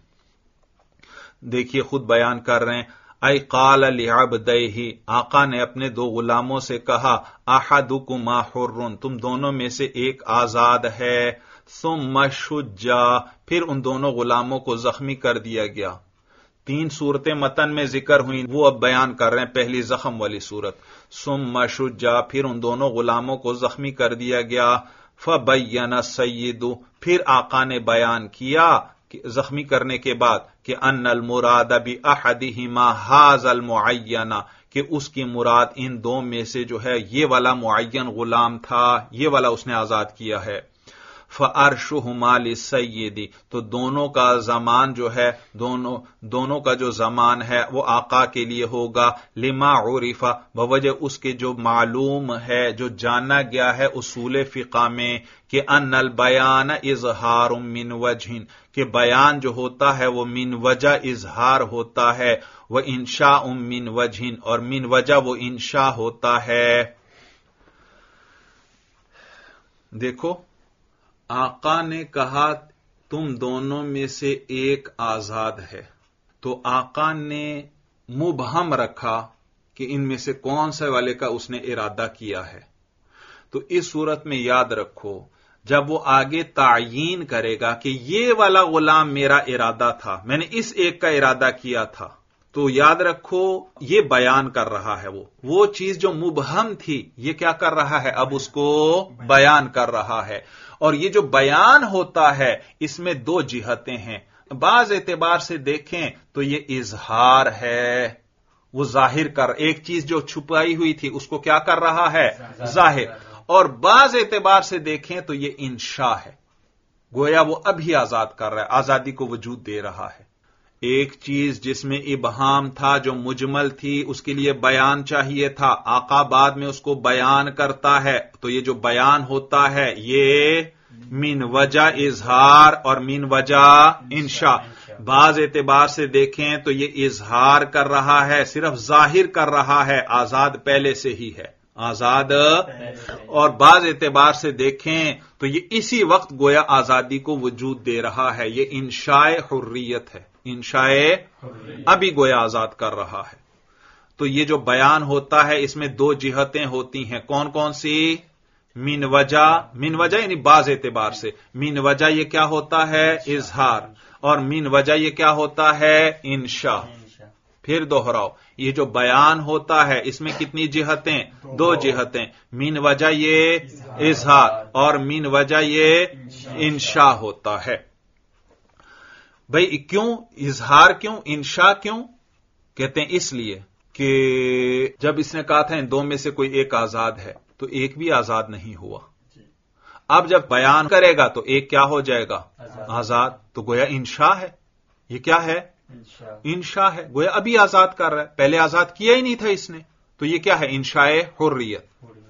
دیکھیے خود بیان کر رہے ہیں، اے قال لعبدیہ، آقا نے اپنے دو غلاموں سے کہا، احدکما حر، تم دونوں میں سے ایک آزاد ہے، ثم شجا، پھر ان دونوں غلاموں کو زخمی کر دیا گیا۔ تین صورتیں متن میں ذکر ہوئیں، وہ اب بیان کر رہے ہیں پہلی زخم والی صورت، ثم شجا، پھر ان دونوں غلاموں کو زخمی کر دیا گیا، فبین السید، پھر آقا نے بیان کیا زخمی کرنے کے بعد کہ ان المراد باحدہما ھذا المعین، کہ اس کی مراد ان دو میں سے جو ہے یہ والا معین غلام تھا، یہ والا اس نے آزاد کیا ہے۔ فَأَرْشُهُمَا لِلسَّيِّدِ، تو دونوں کا زمان جو ہے، دونوں دونوں کا جو زمان ہے وہ آقا کے لیے ہوگا، لما عرف، بوجہ اس کے جو معلوم ہے، جو جانا گیا ہے اصول فقہ میں، کہ ان البیان اظہار من وجہ، کہ بیان جو ہوتا ہے وہ من وجہ اظہار ہوتا ہے، وہ انشاء من وجہ، اور من وجہ وہ انشاء ہوتا ہے۔ دیکھو آقا نے کہا تم دونوں میں سے ایک آزاد ہے، تو آقا نے مبہم رکھا کہ ان میں سے کون سے والے کا اس نے ارادہ کیا ہے۔ تو اس صورت میں یاد رکھو جب وہ آگے تعیین کرے گا کہ یہ والا غلام میرا ارادہ تھا، میں نے اس ایک کا ارادہ کیا تھا، تو یاد رکھو یہ بیان کر رہا ہے، وہ وہ چیز جو مبہم تھی یہ کیا کر رہا ہے، اب اس کو بیان کر رہا ہے۔ اور یہ جو بیان ہوتا ہے اس میں دو جہتیں ہیں، بعض اعتبار سے دیکھیں تو یہ اظہار ہے، وہ ظاہر کر، ایک چیز جو چھپائی ہوئی تھی اس کو کیا کر رہا ہے، ظاہر، اور بعض اعتبار سے دیکھیں تو یہ انشاء ہے، گویا وہ ابھی آزاد کر رہا ہے، آزادی کو وجود دے رہا ہے۔ ایک چیز جس میں ابہام تھا، جو مجمل تھی، اس کے لیے بیان چاہیے تھا، آقا بعد میں اس کو بیان کرتا ہے، تو یہ جو بیان ہوتا ہے یہ من وجہ اظہار اور من وجہ انشاء۔ بعض اعتبار سے دیکھیں تو یہ اظہار کر رہا ہے، صرف ظاہر کر رہا ہے، آزاد پہلے سے ہی ہے، آزاد، اور بعض اعتبار سے دیکھیں تو یہ اسی وقت گویا آزادی کو وجود دے رہا ہے، یہ انشاء حریت ہے، انشاء ابھی گویا آزاد کر رہا ہے۔ تو یہ جو بیان ہوتا ہے اس میں دو جہتیں ہوتی ہیں، کون کون سی؟ من وجہ، من وجہ یعنی بعض اعتبار سے، من وجہ یہ کیا ہوتا ہے، اظہار، اور من وجہ یہ کیا ہوتا ہے، انشاء۔ پھر دوہراؤ، یہ جو بیان ہوتا ہے اس میں کتنی جہتیں؟ دو جہتیں، من وجہ یہ اظہار اور من وجہ یہ انشاء ہوتا ہے۔ بھئی کیوں اظہار، کیوں انشاء، کیوں؟ کہتے ہیں اس لیے کہ جب اس نے کہا تھا ان دو میں سے کوئی ایک آزاد ہے تو ایک بھی آزاد نہیں ہوا، اب جب بیان کرے گا تو ایک کیا ہو جائے گا، آزاد، تو گویا انشاء ہے، یہ کیا ہے، انشاء ہے، گویا ابھی آزاد کر رہا ہے، پہلے آزاد کیا ہی نہیں تھا اس نے، تو یہ کیا ہے، انشاء حریت۔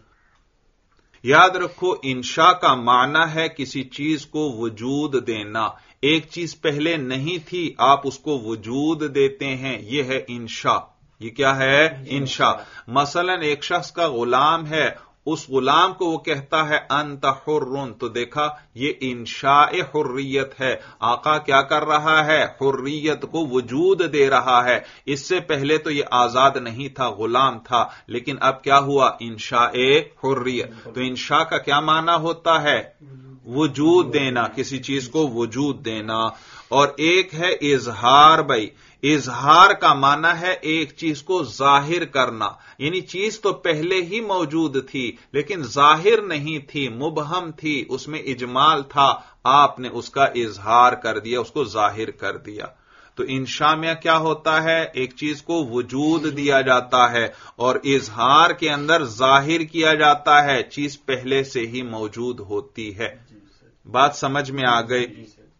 یاد رکھو انشاء کا معنی ہے کسی چیز کو وجود دینا، ایک چیز پہلے نہیں تھی آپ اس کو وجود دیتے ہیں، یہ ہے انشاء، یہ کیا ہے، انشاء۔ مثلا ایک شخص کا غلام ہے، اس غلام کو وہ کہتا ہے انت حرن، تو دیکھا یہ انشاء حریت ہے. آقا کیا کر رہا ہے؟ حریت کو وجود دے رہا ہے. اس سے پہلے تو یہ آزاد نہیں تھا، غلام تھا، لیکن اب کیا ہوا؟ انشاء حریت. تو انشاء کا کیا معنی ہوتا ہے؟ وجود دینا، کسی چیز کو وجود دینا. اور ایک ہے اظہار. بھائی اظہار کا معنی ہے ایک چیز کو ظاہر کرنا، یعنی چیز تو پہلے ہی موجود تھی لیکن ظاہر نہیں تھی، مبہم تھی، اس میں اجمال تھا، آپ نے اس کا اظہار کر دیا، اس کو ظاہر کر دیا. تو انشاء میں کیا ہوتا ہے؟ ایک چیز کو وجود دیا جاتا ہے، اور اظہار کے اندر ظاہر کیا جاتا ہے، چیز پہلے سے ہی موجود ہوتی ہے. بات سمجھ میں آ گئی؟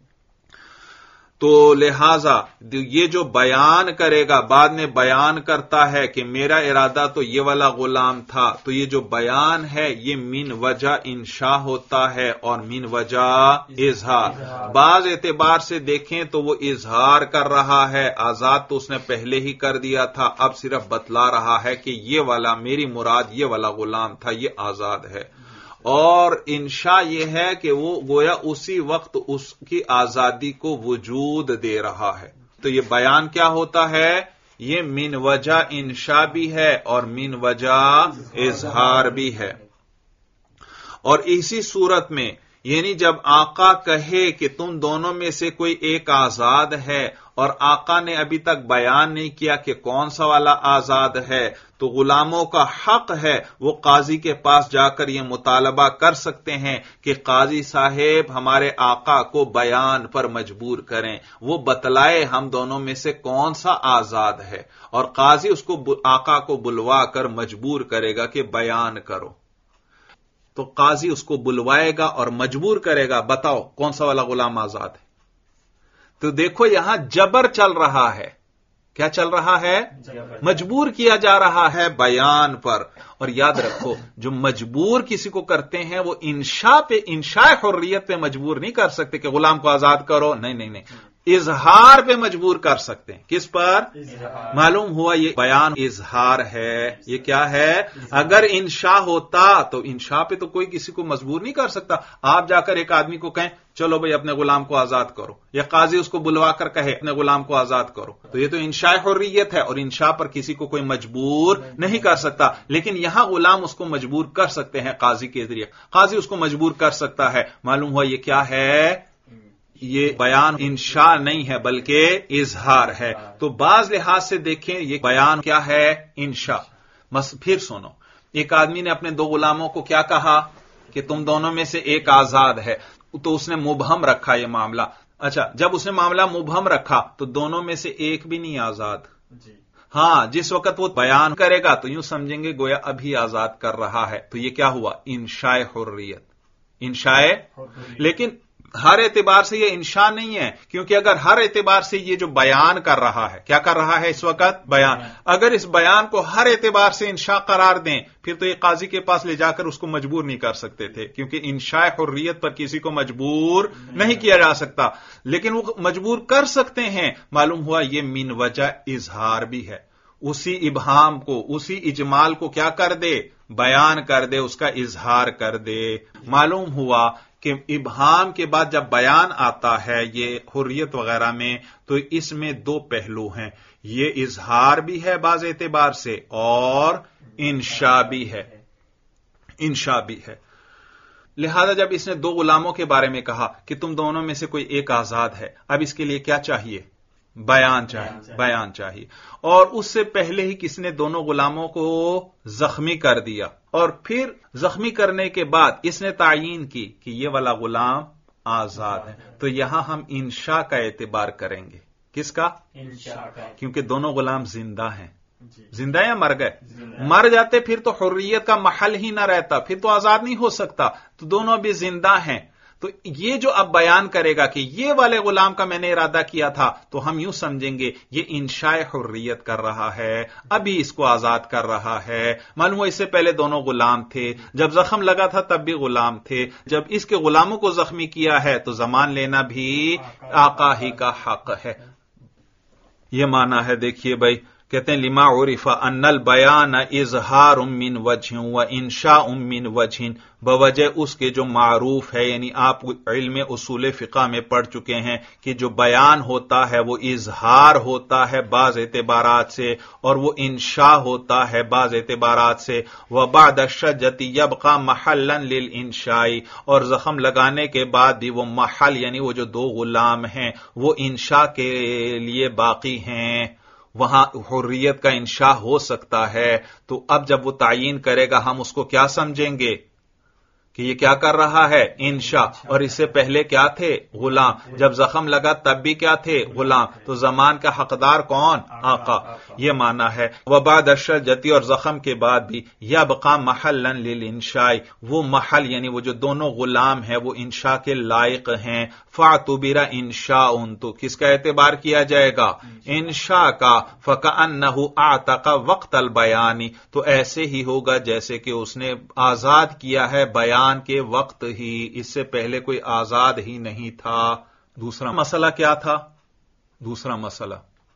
تو لہذا یہ جو بیان کرے گا، بعد میں بیان کرتا ہے کہ میرا ارادہ تو یہ والا غلام تھا، تو یہ جو بیان ہے یہ من وجہ انشاء ہوتا ہے اور من وجہ اظہار. بعض اعتبار سے دیکھیں تو وہ اظہار کر رہا ہے، آزاد تو اس نے پہلے ہی کر دیا تھا، اب صرف بتلا رہا ہے کہ یہ والا میری مراد یہ والا غلام تھا، یہ آزاد ہے. اور انشاء یہ ہے کہ وہ گویا اسی وقت اس کی آزادی کو وجود دے رہا ہے. تو یہ بیان کیا ہوتا ہے؟ یہ من وجہ انشاء بھی ہے اور من وجہ اظہار بھی ہے. اور اسی صورت میں یعنی جب آقا کہے کہ تم دونوں میں سے کوئی ایک آزاد ہے اور آقا نے ابھی تک بیان نہیں کیا کہ کون سا والا آزاد ہے، تو غلاموں کا حق ہے وہ قاضی کے پاس جا کر یہ مطالبہ کر سکتے ہیں کہ قاضی صاحب ہمارے آقا کو بیان پر مجبور کریں، وہ بتلائے ہم دونوں میں سے کون سا آزاد ہے، اور قاضی اس کو آقا کو بلوا کر مجبور کرے گا کہ بیان کرو. تو قاضی اس کو بلوائے گا اور مجبور کرے گا، بتاؤ کون سا والا غلام آزاد ہے. تو دیکھو یہاں جبر چل رہا ہے. کیا چل رہا ہے؟ مجبور کیا جا رہا ہے بیان پر. اور یاد رکھو جو مجبور کسی کو کرتے ہیں وہ انشاء پہ، انشاء حریت پہ مجبور نہیں کر سکتے کہ غلام کو آزاد کرو. نہیں نہیں نہیں، اظہار پہ مجبور کر سکتے ہیں. کس پر؟ معلوم ہوا یہ بیان اظہار ہے. یہ کیا ہے؟ اگر انشاء ہوتا تو انشاء پہ تو کوئی کسی کو مجبور نہیں کر سکتا. آپ جا کر ایک آدمی کو کہیں چلو بھئی اپنے غلام کو آزاد کرو، یا قاضی اس کو بلوا کر کہے اپنے غلام کو آزاد کرو، تو یہ تو انشاء حریت ہے، اور انشاء پر کسی کو کوئی مجبور نہیں کر سکتا. لیکن یہاں غلام اس کو مجبور کر سکتے ہیں قاضی کے ذریعے. قاضی اس کو مجبور کر سکتا ہے. معلوم ہوا یہ کیا ہے؟ یہ بیان انشاء نہیں ہے بلکہ اظہار ہے. تو بعض لحاظ سے دیکھیں یہ بیان کیا ہے؟ انشاء. بس پھر سنو، ایک آدمی نے اپنے دو غلاموں کو کیا کہا کہ تم دونوں میں سے ایک آزاد ہے، تو اس نے مبہم رکھا یہ معاملہ. اچھا، جب اس نے معاملہ مبہم رکھا تو دونوں میں سے ایک بھی نہیں آزاد. ہاں، جس وقت وہ بیان کرے گا تو یوں سمجھیں گے گویا ابھی آزاد کر رہا ہے. تو یہ کیا ہوا؟ انشاء حریت. انشاء. لیکن ہر اعتبار سے یہ انشاء نہیں ہے، کیونکہ اگر ہر اعتبار سے یہ جو بیان کر رہا ہے، کیا کر رہا ہے اس وقت؟ بیان. اگر اس بیان کو ہر اعتبار سے انشاء قرار دیں پھر تو یہ قاضی کے پاس لے جا کر اس کو مجبور نہیں کر سکتے تھے، کیونکہ انشاء حریت پر کسی کو مجبور نہیں کیا جا سکتا. لیکن وہ مجبور کر سکتے ہیں. معلوم ہوا یہ من وجہ اظہار بھی ہے. اسی ابہام کو، اسی اجمال کو کیا کر دے؟ بیان کر دے، اس کا اظہار کر دے. معلوم ہوا کہ ابہام کے بعد جب بیان آتا ہے یہ حریت وغیرہ میں تو اس میں دو پہلو ہیں، یہ اظہار بھی ہے بعض اعتبار سے اور انشاء بھی ہے. انشاء بھی ہے. لہذا جب اس نے دو غلاموں کے بارے میں کہا کہ تم دونوں میں سے کوئی ایک آزاد ہے، اب اس کے لیے کیا چاہیے؟ بیان چاہیے. بیان چاہیے. اور اس سے پہلے ہی کس نے دونوں غلاموں کو زخمی کر دیا، اور پھر زخمی کرنے کے بعد اس نے تعیین کی کہ یہ والا غلام آزاد ہے. تو یہاں ہم انشاء کا اعتبار کریں گے. کس کا؟ انشاء کا. کیونکہ دونوں غلام زندہ ہیں. زندہ یا مر گئے؟ مر جاتے پھر تو حریت کا محل ہی نہ رہتا، پھر تو آزاد نہیں ہو سکتا. تو دونوں بھی زندہ ہیں. تو یہ جو اب بیان کرے گا کہ یہ والے غلام کا میں نے ارادہ کیا تھا، تو ہم یوں سمجھیں گے یہ انشاء حریت کر رہا ہے، ابھی اس کو آزاد کر رہا ہے. معلوم ہوا اس سے پہلے دونوں غلام تھے، جب زخم لگا تھا تب بھی غلام تھے، جب اس کے غلاموں کو زخمی کیا ہے تو زمان لینا بھی آقا ہی کا حق ہے. یہ معنی ہے. دیکھیے بھائی، کہتے ہیں لما عرف ان البیان اظہار من وجہ و انشاء من وجہ، بوجہ اس کے جو معروف ہے، یعنی آپ علم اصول فقہ میں پڑھ چکے ہیں کہ جو بیان ہوتا ہے وہ اظہار ہوتا ہے بعض اعتبارات سے، اور وہ انشاء ہوتا ہے بعض اعتبارات سے، وبعد الشجۃ یبقى محلا للانشاء، اور زخم لگانے کے بعد بھی وہ محل یعنی وہ جو دو غلام ہیں وہ انشاء کے لیے باقی ہیں، وہاں حریت کا انشاء ہو سکتا ہے۔ تو اب جب وہ تعین کرے گا ہم اس کو کیا سمجھیں گے کہ یہ کیا کر رہا ہے؟ انشاء، اور اس سے پہلے کیا تھے؟ غلام۔ جب زخم لگا تب بھی کیا تھے؟ غلام۔ تو زمان کا حقدار کون؟ آقا۔ یہ معنی ہے وبعد الشجۃ، اور زخم کے بعد بھی یبقى محلا للانشاء، وہ محل یعنی وہ جو دونوں غلام ہیں وہ انشاء کے لائق ہیں۔ فاعتبر انشاء، تو کس کا اعتبار کیا جائے گا؟ انشاء کا۔ فکأنہ اعتق وقت البیان، تو ایسے ہی ہوگا جیسے کہ اس نے آزاد کیا ہے بیان کے وقت ہی، اس سے پہلے کوئی آزاد ہی نہیں تھا۔ دوسرا مسئلہ کیا تھا؟ دوسرا مسئلہ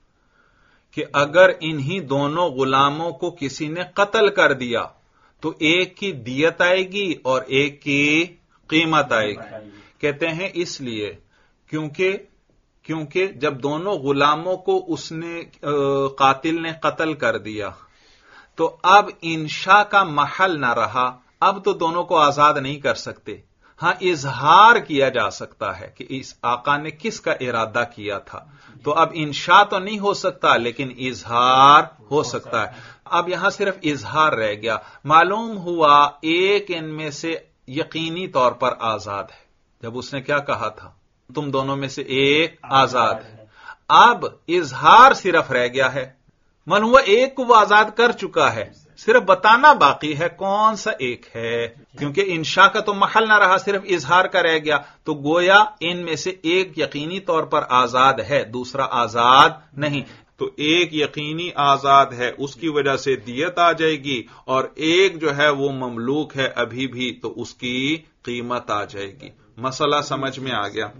کہ اگر انہی دونوں غلاموں کو کسی نے قتل کر دیا تو ایک کی دیت آئے گی اور ایک کی قیمت آئے گی۔ کہتے ہیں اس لیے کیونکہ کیونکہ جب دونوں غلاموں کو اس نے قاتل نے قتل کر دیا تو اب انشاء کا محل نہ رہا، اب تو دونوں کو آزاد نہیں کر سکتے۔ ہاں اظہار کیا جا سکتا ہے کہ اس آقا نے کس کا ارادہ کیا تھا، تو اب انشاء تو نہیں ہو سکتا لیکن اظہار ہو سکتا ہے۔ اب یہاں صرف اظہار رہ گیا، معلوم ہوا ایک ان میں سے یقینی طور پر آزاد ہے، جب اس نے کیا کہا تھا؟ تم دونوں میں سے ایک آزاد ہے۔ اب اظہار صرف رہ گیا ہے، معلوم ہوا ایک کو وہ آزاد کر چکا ہے، صرف بتانا باقی ہے کون سا ایک ہے، کیونکہ انشاء کا تو محل نہ رہا، صرف اظہار کا رہ گیا، تو گویا ان میں سے ایک یقینی طور پر آزاد ہے، دوسرا آزاد نہیں۔ تو ایک یقینی آزاد ہے، اس کی وجہ سے دیت آ جائے گی، اور ایک جو ہے وہ مملوک ہے ابھی بھی، تو اس کی قیمت آ جائے گی۔ مسئلہ سمجھ میں آ گیا۔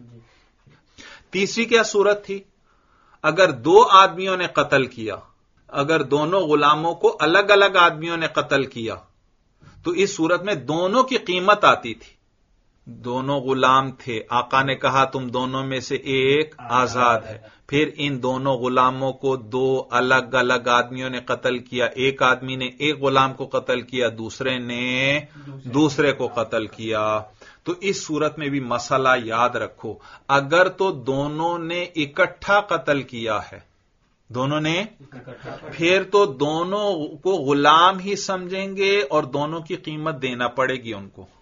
تیسری کیا صورت تھی؟ اگر دو آدمیوں نے قتل کیا، اگر دونوں غلاموں کو الگ الگ آدمیوں نے قتل کیا تو اس صورت میں دونوں کی قیمت آتی تھی۔ دونوں غلام تھے، آقا نے کہا تم دونوں میں سے ایک آزاد ہے، پھر ان دونوں غلاموں کو دو الگ الگ آدمیوں نے قتل کیا، ایک آدمی نے ایک غلام کو قتل کیا، دوسرے نے دوسرے کو قتل کیا۔ تو اس صورت میں بھی مسئلہ یاد رکھو، اگر تو دونوں نے اکٹھا قتل کیا ہے، دونوں نے، پھر تو دونوں کو غلام ہی سمجھیں گے اور دونوں کی قیمت دینا پڑے گی ان کو،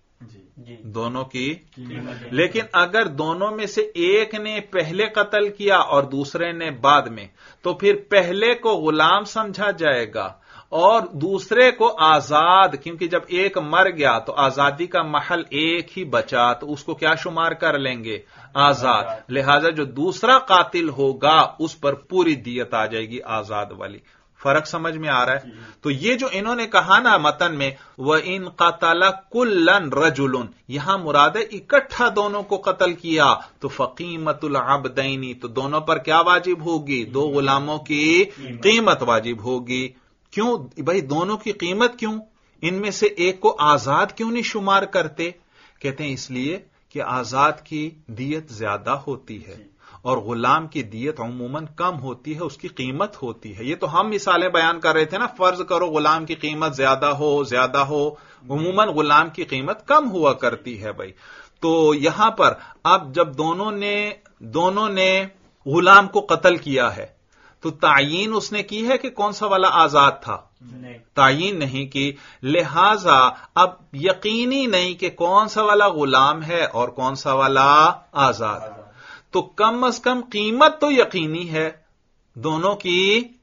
دونوں کی۔ لیکن اگر دونوں میں سے ایک نے پہلے قتل کیا اور دوسرے نے بعد میں، تو پھر پہلے کو غلام سمجھا جائے گا اور دوسرے کو آزاد، کیونکہ جب ایک مر گیا تو آزادی کا محل ایک ہی بچا، تو اس کو کیا شمار کر لیں گے؟ آزاد۔ لہذا جو دوسرا قاتل ہوگا اس پر پوری دیت آ جائے گی آزاد والی۔ فرق سمجھ میں آ رہا ہے؟ تو یہ جو انہوں نے کہا نا متن میں وَإِن قَتَلَ كُلًّا رَجُلٌ، یہاں مراد ہے اکٹھا دونوں کو قتل کیا، تو فقیمت العبدین، تو دونوں پر کیا واجب ہوگی؟ دو غلاموں کی قیمت واجب ہوگی۔ کیوں بھائی دونوں کی قیمت کیوں؟ ان میں سے ایک کو آزاد کیوں نہیں شمار کرتے؟ کہتے ہیں اس لیے کہ آزاد کی دیت زیادہ ہوتی ہے اور غلام کی دیت عموماً کم ہوتی ہے، اس کی قیمت ہوتی ہے۔ یہ تو ہم مثالیں بیان کر رہے تھے نا، فرض کرو غلام کی قیمت زیادہ ہو زیادہ ہو عموماً غلام کی قیمت کم ہوا کرتی ہے بھائی۔ تو یہاں پر اب جب دونوں نے دونوں نے غلام کو قتل کیا ہے تو تعین اس نے کی ہے کہ کون سا والا آزاد تھا؟ تعین نہیں کی، لہذا اب یقینی نہیں کہ کون سا والا غلام ہے اور کون سا والا آزاد، تو کم از کم قیمت تو یقینی ہے، دونوں کی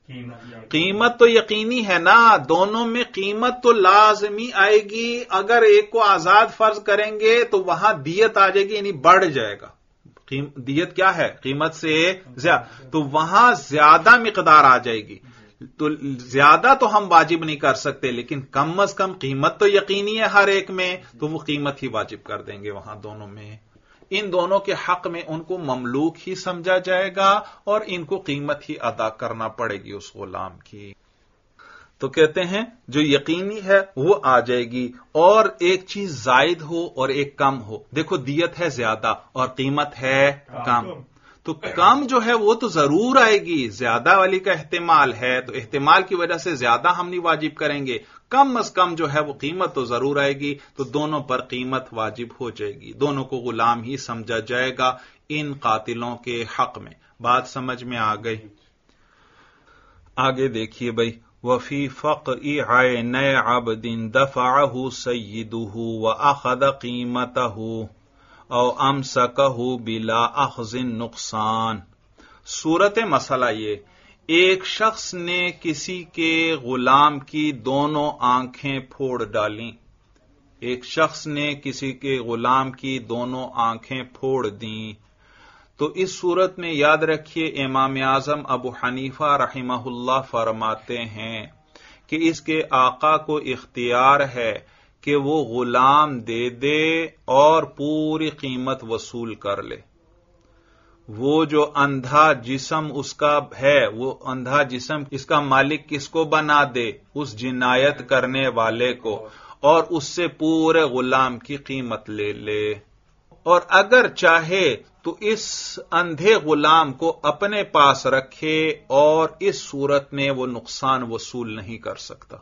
قیمت تو یقینی ہے نا، دونوں میں قیمت تو لازمی آئے گی۔ اگر ایک کو آزاد فرض کریں گے تو وہاں دیت آ جائے گی، یعنی بڑھ جائے گا۔ دیت کیا ہے؟ قیمت سے زیادہ، تو وہاں زیادہ مقدار آ جائے گی۔ تو زیادہ تو ہم واجب نہیں کر سکتے، لیکن کم از کم قیمت تو یقینی ہے ہر ایک میں، تو وہ قیمت ہی واجب کر دیں گے وہاں دونوں میں۔ ان دونوں کے حق میں ان کو مملوک ہی سمجھا جائے گا اور ان کو قیمت ہی ادا کرنا پڑے گی اس غلام کی. تو کہتے ہیں جو یقینی ہے وہ آ جائے گی، اور ایک چیز زائد ہو اور ایک کم ہو. دیکھو دیت ہے زیادہ اور قیمت ہے کم، تو کم جو ہے وہ تو ضرور آئے گی، زیادہ والی کا احتمال ہے تو احتمال کی وجہ سے زیادہ ہم نہیں واجب کریں گے، کم از کم جو ہے وہ قیمت تو ضرور آئے گی، تو دونوں پر قیمت واجب ہو جائے گی، دونوں کو غلام ہی سمجھا جائے گا ان قاتلوں کے حق میں. بات سمجھ میں آ گئی؟ آگے دیکھیے بھائی، وفی فقع عین عبد دفعہ سیدہ واخذ قیمتہ او امسکہ بلا اخذ نقصان. صورت مسئلہ یہ، ایک شخص نے کسی کے غلام کی دونوں آنکھیں پھوڑ ڈالیں، ایک شخص نے کسی کے غلام کی دونوں آنکھیں پھوڑ دیں، تو اس صورت میں یاد رکھیے امام اعظم ابو حنیفہ رحمہ اللہ فرماتے ہیں کہ اس کے آقا کو اختیار ہے کہ وہ غلام دے دے اور پوری قیمت وصول کر لے. وہ جو اندھا جسم اس کا ہے، وہ اندھا جسم اس کا مالک کس کو بنا دے؟ اس جنایت کرنے والے کو، اور اس سے پورے غلام کی قیمت لے لے. اور اگر چاہے تو اس اندھے غلام کو اپنے پاس رکھے، اور اس صورت میں وہ نقصان وصول نہیں کر سکتا.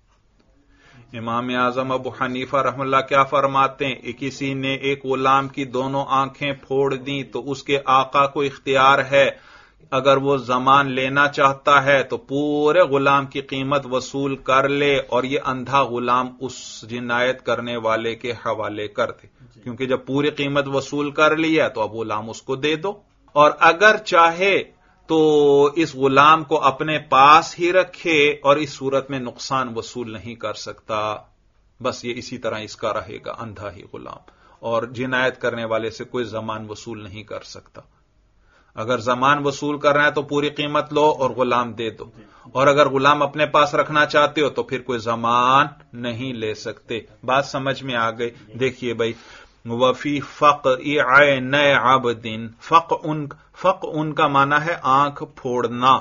امام اعظم ابو حنیفہ رحم اللہ کیا فرماتے ہیں؟ کسی نے ایک غلام کی دونوں آنکھیں پھوڑ دیں تو اس کے آقا کو اختیار ہے، اگر وہ زمان لینا چاہتا ہے تو پورے غلام کی قیمت وصول کر لے، اور یہ اندھا غلام اس جنایت کرنے والے کے حوالے کر دے، کیونکہ جب پوری قیمت وصول کر لی ہے تو اب غلام اس کو دے دو. اور اگر چاہے تو اس غلام کو اپنے پاس ہی رکھے، اور اس صورت میں نقصان وصول نہیں کر سکتا. بس یہ اسی طرح اس کا رہے گا، اندھا ہی غلام، اور جنایت کرنے والے سے کوئی زمان وصول نہیں کر سکتا. اگر زمان وصول کرنا ہے تو پوری قیمت لو اور غلام دے دو، اور اگر غلام اپنے پاس رکھنا چاہتے ہو تو پھر کوئی زمان نہیں لے سکتے. بات سمجھ میں آ گئی؟ دیکھیے بھائی، وفی فقع عین عبد، فقع ان فقع ان کا معنی ہے آنکھ پھوڑنا.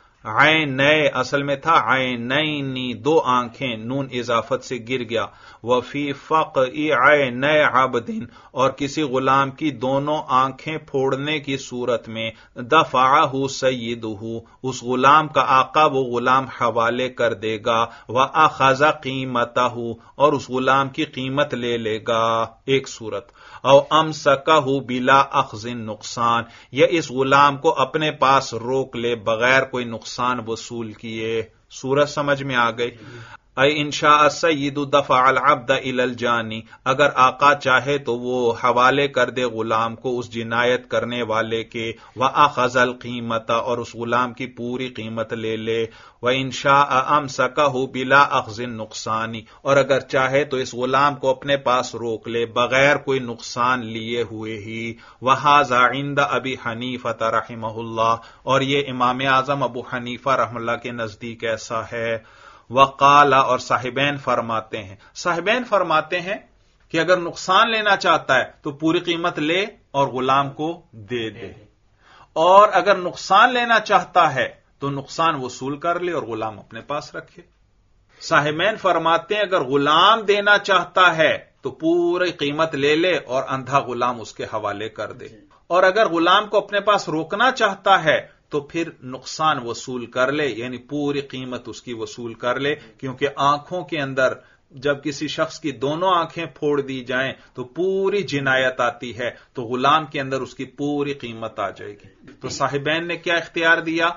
عین اصل میں تھا عینینی، دو آنکھیں، نون اضافت سے گر گیا. وفی فقع عین عبد، اور کسی غلام کی دونوں آنکھیں پھوڑنے کی صورت میں دفعہ سیدہ، اس غلام کا آقا وہ غلام حوالے کر دے گا، واخذ قیمتہ، اور اس غلام کی قیمت لے لے گا. ایک صورت. او امسکہ بلا اخذ نقصان، یا اس غلام کو اپنے پاس روک لے بغیر کوئی نقصان وصول کیے. صورت سمجھ میں آ گئی؟ اے انشاء السید دفع العبد الی الجانی، اگر آقا چاہے تو وہ حوالے کر دے غلام کو اس جنایت کرنے والے کے، واخذ القیمت، اور اس غلام کی پوری قیمت لے لے. وانشاء امسکہ بلا اخذ نقصان، اور اگر چاہے تو اس غلام کو اپنے پاس روک لے بغیر کوئی نقصان لیے ہوئے ہی. وہذا عند ابی حنیفہ رحمہ اللہ، اور یہ امام اعظم ابو حنیفہ رحمہ اللہ کے نزدیک ایسا ہے. وقال، اور صاحبین فرماتے ہیں صاحبین فرماتے ہیں کہ اگر نقصان لینا چاہتا ہے تو پوری قیمت لے اور غلام کو دے دے، اور اگر نقصان لینا چاہتا ہے تو نقصان وصول کر لے اور غلام اپنے پاس رکھے. صاحبین فرماتے ہیں اگر غلام دینا چاہتا ہے تو پوری قیمت لے لے اور اندھا غلام اس کے حوالے کر دے، اور اگر غلام کو اپنے پاس روکنا چاہتا ہے تو پھر نقصان وصول کر لے، یعنی پوری قیمت اس کی وصول کر لے. کیونکہ آنکھوں کے اندر جب کسی شخص کی دونوں آنکھیں پھوڑ دی جائیں تو پوری جنایت آتی ہے، تو غلام کے اندر اس کی پوری قیمت آ جائے گی. تو صاحبین نے کیا اختیار دیا؟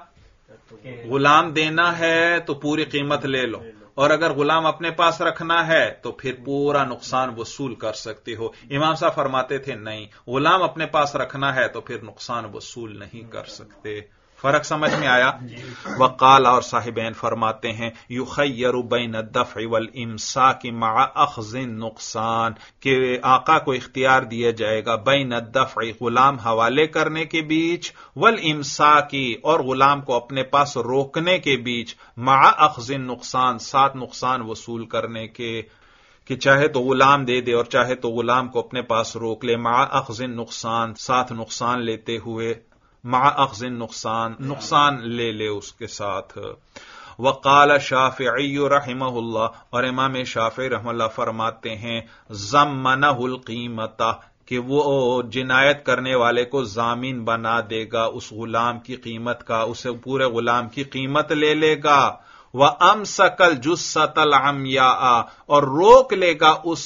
غلام دینا ہے تو پوری قیمت لے لو، اور اگر غلام اپنے پاس رکھنا ہے تو پھر پورا نقصان وصول کر سکتے ہو. امام صاحب فرماتے تھے نہیں، غلام اپنے پاس رکھنا ہے تو پھر نقصان وصول نہیں کر سکتے. فرق سمجھ میں آیا؟ وقال، اور صاحبین فرماتے ہیں یخیر بین الدفع والامساک مع اخذ نقصان، کہ آقا کو اختیار دیا جائے گا بین الدفع، غلام حوالے کرنے کے بیچ، والامساکی، اور غلام کو اپنے پاس روکنے کے بیچ، مع اخذ نقصان، ساتھ نقصان وصول کرنے کے. کہ چاہے تو غلام دے دے اور چاہے تو غلام کو اپنے پاس روک لے، مع اخذ نقصان، ساتھ نقصان لیتے ہوئے، مع اخذ نقصان، نقصان لے لے اس کے ساتھ۔ وقال شافعی رحمہ اللہ، اور امام شافعی رحمہ اللہ فرماتے ہیں، ضمنہ القیمۃ، کہ وہ جنایت کرنے والے کو ضامن بنا دے گا اس غلام کی قیمت کا، اسے پورے غلام کی قیمت لے لے گا۔ وَأَمْسَكَ الْجُثَّةَ الْعَمْيَاءَ، اور روک لے گا اس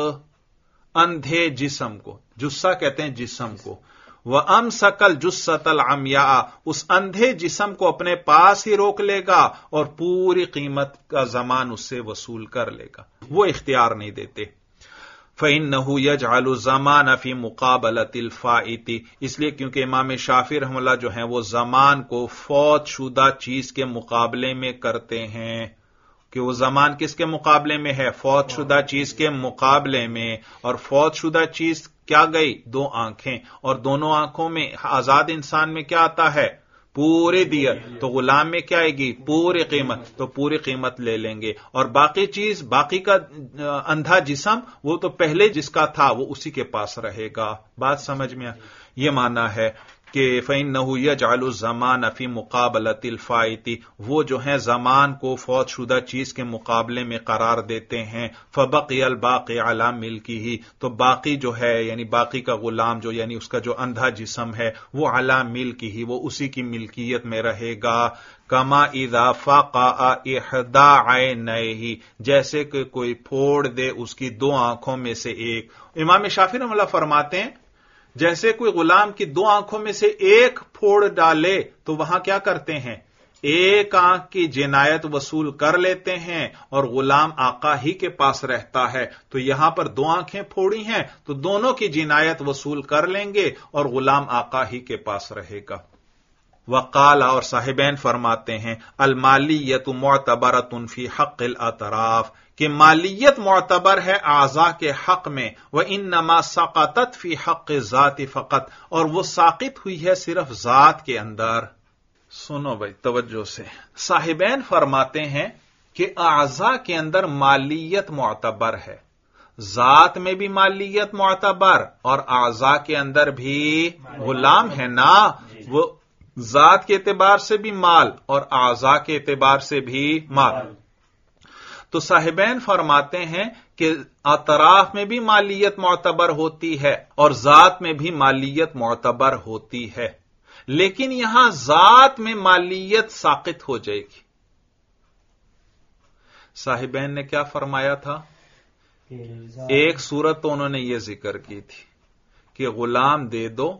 اندھے جسم کو، جثہ کہتے ہیں جسم کو، وَأَمْسَكَ الْجُثَّةَ الْعَمْيَاءَ، اس اندھے جسم کو اپنے پاس ہی روک لے گا اور پوری قیمت کا ضمان اس سے وصول کر لے گا، وہ اختیار نہیں دیتے۔ فَإِنَّهُ يَجْعَلُ الزَّمَانَ فِي مُقَابَلَةِ الْفَائِتِ، اس لیے کیونکہ امام شافعی رحمہ اللہ جو ہیں وہ زمان کو فوت شدہ چیز کے مقابلے میں کرتے ہیں، کہ وہ زمان کس کے مقابلے میں ہے؟ فوت شدہ چیز کے مقابلے میں، اور فوت شدہ چیز کیا گئی؟ دو آنکھیں، اور دونوں آنکھوں میں آزاد انسان میں کیا آتا ہے؟ پوری دیت، تو غلام میں کیا آئے گی؟ پوری قیمت، تو پوری قیمت لے لیں گے، اور باقی چیز، باقی کا اندھا جسم وہ تو پہلے جس کا تھا وہ اسی کے پاس رہے گا۔ بات سمجھ میں؟ یہ معنی ہے کہ فَإِنَّهُ يَجْعَلُ الزَّمَانَ فِي مُقَابَلَةِ الْفَائِتِ، وہ جو ہیں زمان کو فوت شدہ چیز کے مقابلے میں قرار دیتے ہیں، فَبَقِيَ الْبَاقِي عَلَى مِلْكِهِ، تو باقی جو ہے یعنی باقی کا غلام جو یعنی اس کا جو اندھا جسم ہے وہ عَلَى مِلْكِهِ، وہ اسی کی ملکیت میں رہے گا۔ کما اذا فقع احدى عینیہ، جیسے کہ کوئی پھوڑ دے اس کی دو آنکھوں میں سے ایک۔ امام شافعی رحمہ اللہ فرماتے ہیں جیسے کوئی غلام کی دو آنکھوں میں سے ایک پھوڑ ڈالے تو وہاں کیا کرتے ہیں؟ ایک آنکھ کی جنایت وصول کر لیتے ہیں اور غلام آقا ہی کے پاس رہتا ہے، تو یہاں پر دو آنکھیں پھوڑی ہیں تو دونوں کی جنایت وصول کر لیں گے اور غلام آقا ہی کے پاس رہے گا۔ وقال، اور صاحبین فرماتے ہیں، المالیت معتبرۃ فی حق الاطراف، کہ مالیت معتبر ہے اعضاء کے حق میں، وانما سقطت فی حق الذات فقط، اور وہ ساقط ہوئی ہے صرف ذات کے اندر۔ سنو بھائی توجہ سے، صاحبین فرماتے ہیں کہ اعضاء کے اندر مالیت معتبر ہے، ذات میں بھی مالیت معتبر اور اعضاء کے اندر بھی، غلام ہے نا وہ ذات کے اعتبار سے بھی مال اور اعضاء کے اعتبار سے بھی مال۔ تو صاحبین فرماتے ہیں کہ اطراف میں بھی مالیت معتبر ہوتی ہے اور ذات میں بھی مالیت معتبر ہوتی ہے، لیکن یہاں ذات میں مالیت ساقط ہو جائے گی۔ صاحبین نے کیا فرمایا تھا؟ ایک صورت تو انہوں نے یہ ذکر کی تھی کہ غلام دے دو،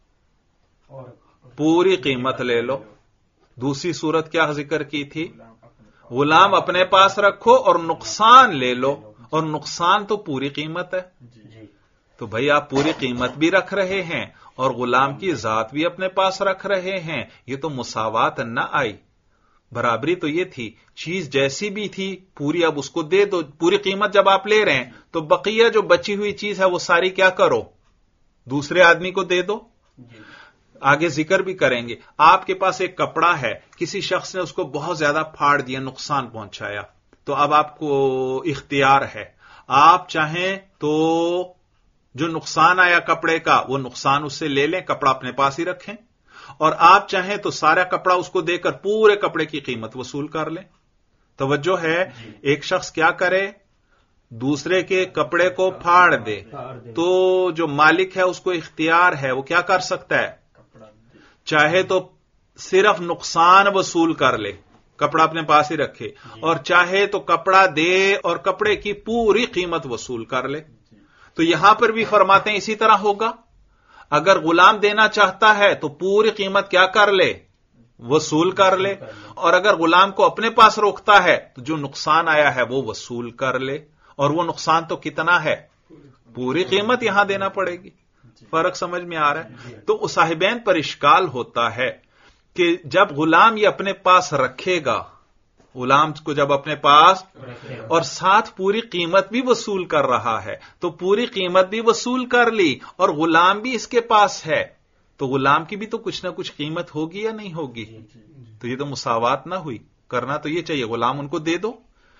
پوری قیمت لے لو۔ دوسری صورت کیا ذکر کی تھی؟ غلام اپنے پاس رکھو اور نقصان لے لو، اور نقصان تو پوری قیمت ہے۔ تو بھائی آپ پوری قیمت بھی رکھ رہے ہیں اور غلام کی ذات بھی اپنے پاس رکھ رہے ہیں، یہ تو مساوات نہ آئی، برابری تو یہ تھی، چیز جیسی بھی تھی پوری اب اس کو دے دو، پوری قیمت جب آپ لے رہے ہیں تو بقیہ جو بچی ہوئی چیز ہے وہ ساری کیا کرو؟ دوسرے آدمی کو دے دو۔ آگے ذکر بھی کریں گے، آپ کے پاس ایک کپڑا ہے، کسی شخص نے اس کو بہت زیادہ پھاڑ دیا، نقصان پہنچایا، تو اب آپ کو اختیار ہے، آپ چاہیں تو جو نقصان آیا کپڑے کا وہ نقصان اس سے لے لیں، کپڑا اپنے پاس ہی رکھیں، اور آپ چاہیں تو سارا کپڑا اس کو دے کر پورے کپڑے کی قیمت وصول کر لیں۔ توجہ ہے، ایک شخص کیا کرے؟ دوسرے کے کپڑے کو پھاڑ دے، تو جو مالک ہے اس کو اختیار ہے، وہ کیا کر سکتا ہے؟ چاہے تو صرف نقصان وصول کر لے، کپڑا اپنے پاس ہی رکھے، اور چاہے تو کپڑا دے اور کپڑے کی پوری قیمت وصول کر لے۔ تو یہاں پر بھی فرماتے ہیں اسی طرح ہوگا، اگر غلام دینا چاہتا ہے تو پوری قیمت کیا کر لے؟ وصول کر لے، اور اگر غلام کو اپنے پاس روکتا ہے تو جو نقصان آیا ہے وہ وصول کر لے، اور وہ نقصان تو کتنا ہے؟ پوری قیمت یہاں دینا پڑے گی۔ فرق سمجھ میں آ رہا ہے؟ تو صاحبین پر اشکال ہوتا ہے کہ جب غلام یہ اپنے پاس رکھے گا، غلام کو جب اپنے پاس اور ساتھ پوری قیمت بھی وصول کر رہا ہے، تو پوری قیمت بھی وصول کر لی اور غلام بھی اس کے پاس ہے، تو غلام کی بھی تو کچھ نہ کچھ قیمت ہوگی یا نہیں ہوگی؟ تو یہ تو مساوات نہ ہوئی، کرنا تو یہ چاہیے غلام ان کو دے دو۔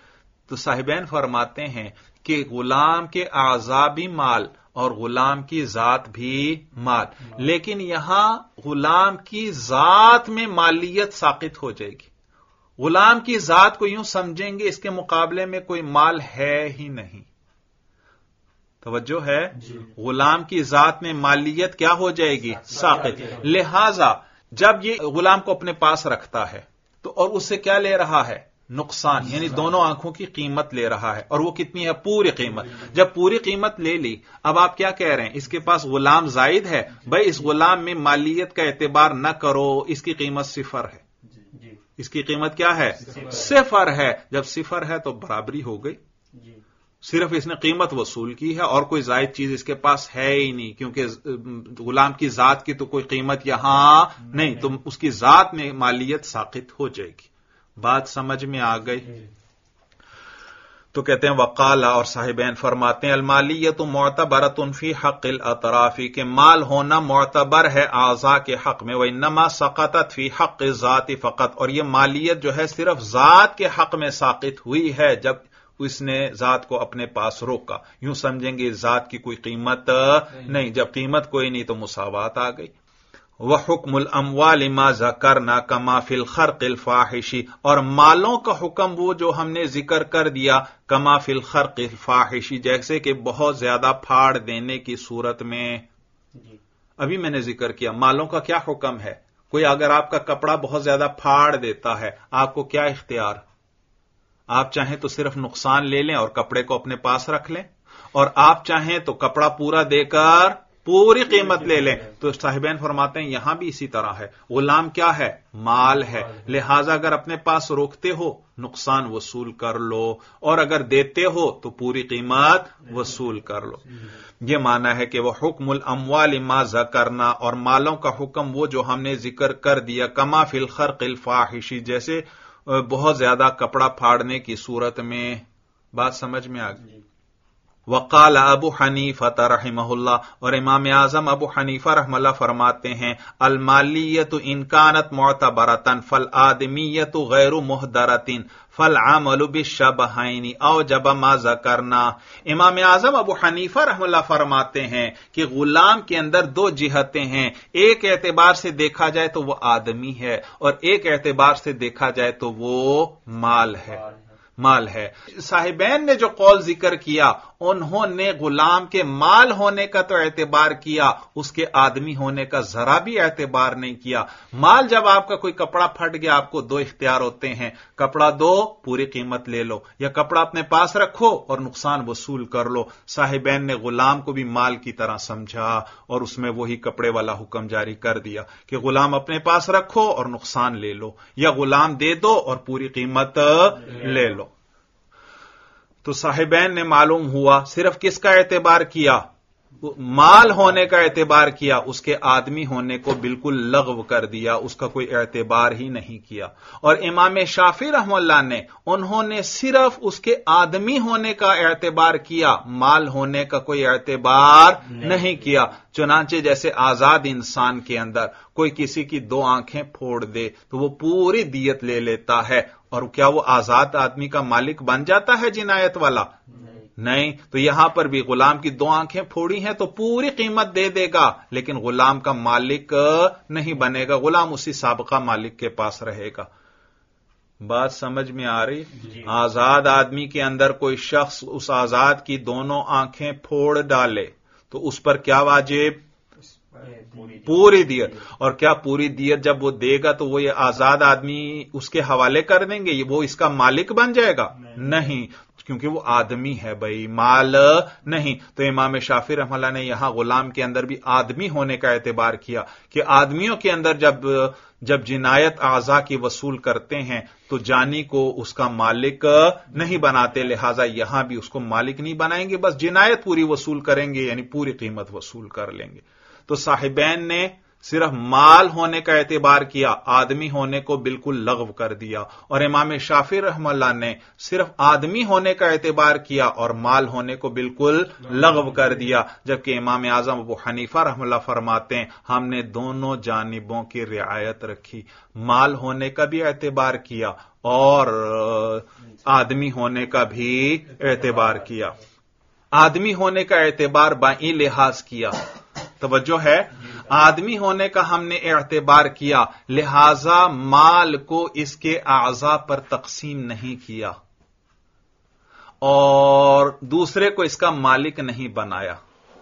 تو صاحبین فرماتے ہیں کہ غلام کے اعضاء بھی مال اور غلام کی ذات بھی مال، لیکن یہاں غلام کی ذات میں مالیت ساقط ہو جائے گی. غلام کی ذات کو یوں سمجھیں گے اس کے مقابلے میں کوئی مال ہے ہی نہیں. توجہ ہے؟ غلام کی ذات میں مالیت کیا ہو جائے گی؟ ساقط. لہذا جب یہ غلام کو اپنے پاس رکھتا ہے تو اور اس سے کیا لے رہا ہے؟ نقصان، یعنی دونوں آنکھوں کی قیمت لے رہا ہے. اور وہ کتنی ہے؟ پوری قیمت. جب پوری قیمت لے لی، اب آپ کیا کہہ رہے ہیں؟ اس کے پاس غلام زائد ہے، بھائی اس غلام میں مالیت کا اعتبار نہ کرو، اس کی قیمت صفر ہے. اس کی قیمت کیا ہے؟ صفر ہے. جب صفر ہے تو برابری ہو گئی. صرف اس نے قیمت وصول کی ہے اور کوئی زائد چیز اس کے پاس ہے ہی نہیں، کیونکہ غلام کی ذات کی تو کوئی قیمت یہاں نہیں، تو اس کی ذات میں مالیت ساقط ہو جائے گی. بات سمجھ میں آ گئی؟ تو کہتے ہیں وقال، اور صاحبین فرماتے ہیں المالیت معتبرۃ فی حق الاطراف، کہ مال ہونا معتبر ہے اعضاء کے حق میں. وانما سقطت فی حق الذات فقط، اور یہ مالیت جو ہے صرف ذات کے حق میں ساقط ہوئی ہے جب اس نے ذات کو اپنے پاس روکا. یوں سمجھیں گے ذات کی کوئی قیمت نہیں، جب قیمت کوئی نہیں تو مساوات آ گئی. وحکم الاموال ما ذکرنا کما فی الخرق الفاحشی، اور مالوں کا حکم وہ جو ہم نے ذکر کر دیا کما فی الخرق الفاحشی، جیسے کہ بہت زیادہ پھاڑ دینے کی صورت میں. ابھی میں نے ذکر کیا مالوں کا کیا حکم ہے. کوئی اگر آپ کا کپڑا بہت زیادہ پھاڑ دیتا ہے، آپ کو کیا اختیار؟ آپ چاہیں تو صرف نقصان لے لیں اور کپڑے کو اپنے پاس رکھ لیں، اور آپ چاہیں تو کپڑا پورا دے کر پوری قیمت لے لیں. تو صاحبین فرماتے ہیں یہاں بھی اسی طرح ہے. غلام کیا ہے؟ مال ہے. لہذا اگر اپنے پاس روکتے ہو نقصان وصول کر لو، اور اگر دیتے ہو تو پوری قیمت وصول کر لو. یہ معنی ہے کہ وہ حکم الاموال ما ذکرنا، اور مالوں کا حکم وہ جو ہم نے ذکر کر دیا کما فی الخرق الفاحشی، جیسے بہت زیادہ کپڑا پھاڑنے کی صورت میں. بات سمجھ میں آ گئی؟ وقال ابو حنیفہ رحمہ اللہ، اور امام اعظم ابو حنیفہ رحمہ اللہ فرماتے ہیں المالیت ان کانت معتبرۃ فالآدمیت غیر محدرۃ فالعمل بالشبہین اوجب ما ذکرنا. امام اعظم ابو حنیفہ رحمہ اللہ فرماتے ہیں کہ غلام کے اندر دو جہتیں ہیں، ایک اعتبار سے دیکھا جائے تو وہ آدمی ہے، اور ایک اعتبار سے دیکھا جائے تو وہ مال ہے. مال ہے. صاحبین نے جو قول ذکر کیا انہوں نے غلام کے مال ہونے کا تو اعتبار کیا، اس کے آدمی ہونے کا ذرا بھی اعتبار نہیں کیا. مال جب آپ کا کوئی کپڑا پھٹ گیا، آپ کو دو اختیار ہوتے ہیں، کپڑا دو پوری قیمت لے لو، یا کپڑا اپنے پاس رکھو اور نقصان وصول کر لو. صاحبین نے غلام کو بھی مال کی طرح سمجھا اور اس میں وہی کپڑے والا حکم جاری کر دیا کہ غلام اپنے پاس رکھو اور نقصان لے لو، یا غلام دے دو اور پوری قیمت لے لو. تو صاحبین نے معلوم ہوا صرف کس کا اعتبار کیا؟ مال ہونے کا اعتبار کیا، اس کے آدمی ہونے کو بالکل لغو کر دیا، اس کا کوئی اعتبار ہی نہیں کیا. اور امام شافعی رحمہ اللہ نے انہوں نے صرف اس کے آدمی ہونے کا اعتبار کیا، مال ہونے کا کوئی اعتبار نہیں کیا. چنانچہ جیسے آزاد انسان کے اندر کوئی کسی کی دو آنکھیں پھوڑ دے تو وہ پوری دیت لے لیتا ہے، اور کیا وہ آزاد آدمی کا مالک بن جاتا ہے جنایت والا؟ نہیں. تو یہاں پر بھی غلام کی دو آنکھیں پھوڑی ہیں تو پوری قیمت دے دے گا، لیکن غلام کا مالک نہیں بنے گا، غلام اسی سابقہ مالک کے پاس رہے گا. بات سمجھ میں آ رہی؟ آزاد آدمی کے اندر کوئی شخص اس آزاد کی دونوں آنکھیں پھوڑ ڈالے تو اس پر کیا واجب؟ پوری دیت. اور کیا پوری دیت جب وہ دے گا تو وہ یہ آزاد آدمی اس کے حوالے کر دیں گے، وہ اس کا مالک بن جائے گا؟ نہیں، کیونکہ وہ آدمی ہے بھائی، مال نہیں. تو امام شافعی رحمہ اللہ نے یہاں غلام کے اندر بھی آدمی ہونے کا اعتبار کیا کہ آدمیوں کے اندر جب جب جنایت اعضاء کی وصول کرتے ہیں تو جانی کو اس کا مالک نہیں بناتے، لہذا یہاں بھی اس کو مالک نہیں بنائیں گے، بس جنایت پوری وصول کریں گے، یعنی پوری قیمت وصول کر لیں گے. تو صاحبین نے صرف مال ہونے کا اعتبار کیا، آدمی ہونے کو بالکل لغو کر دیا. اور امام شافعی رحمہ اللہ نے صرف آدمی ہونے کا اعتبار کیا اور مال ہونے کو بالکل لغو کر دیا، جبکہ امام اعظم ابو حنیفہ رحمہ اللہ فرماتے ہیں ہم نے دونوں جانبوں کی رعایت رکھی، مال ہونے کا بھی اعتبار کیا اور آدمی ہونے کا بھی اعتبار کیا. آدمی ہونے کا اعتبار بائیں لحاظ کیا، توجہ ہے، آدمی ہونے کا ہم نے اعتبار کیا، لہذا مال کو اس کے اعضاء پر تقسیم نہیں کیا اور دوسرے کو اس کا مالک نہیں بنایا.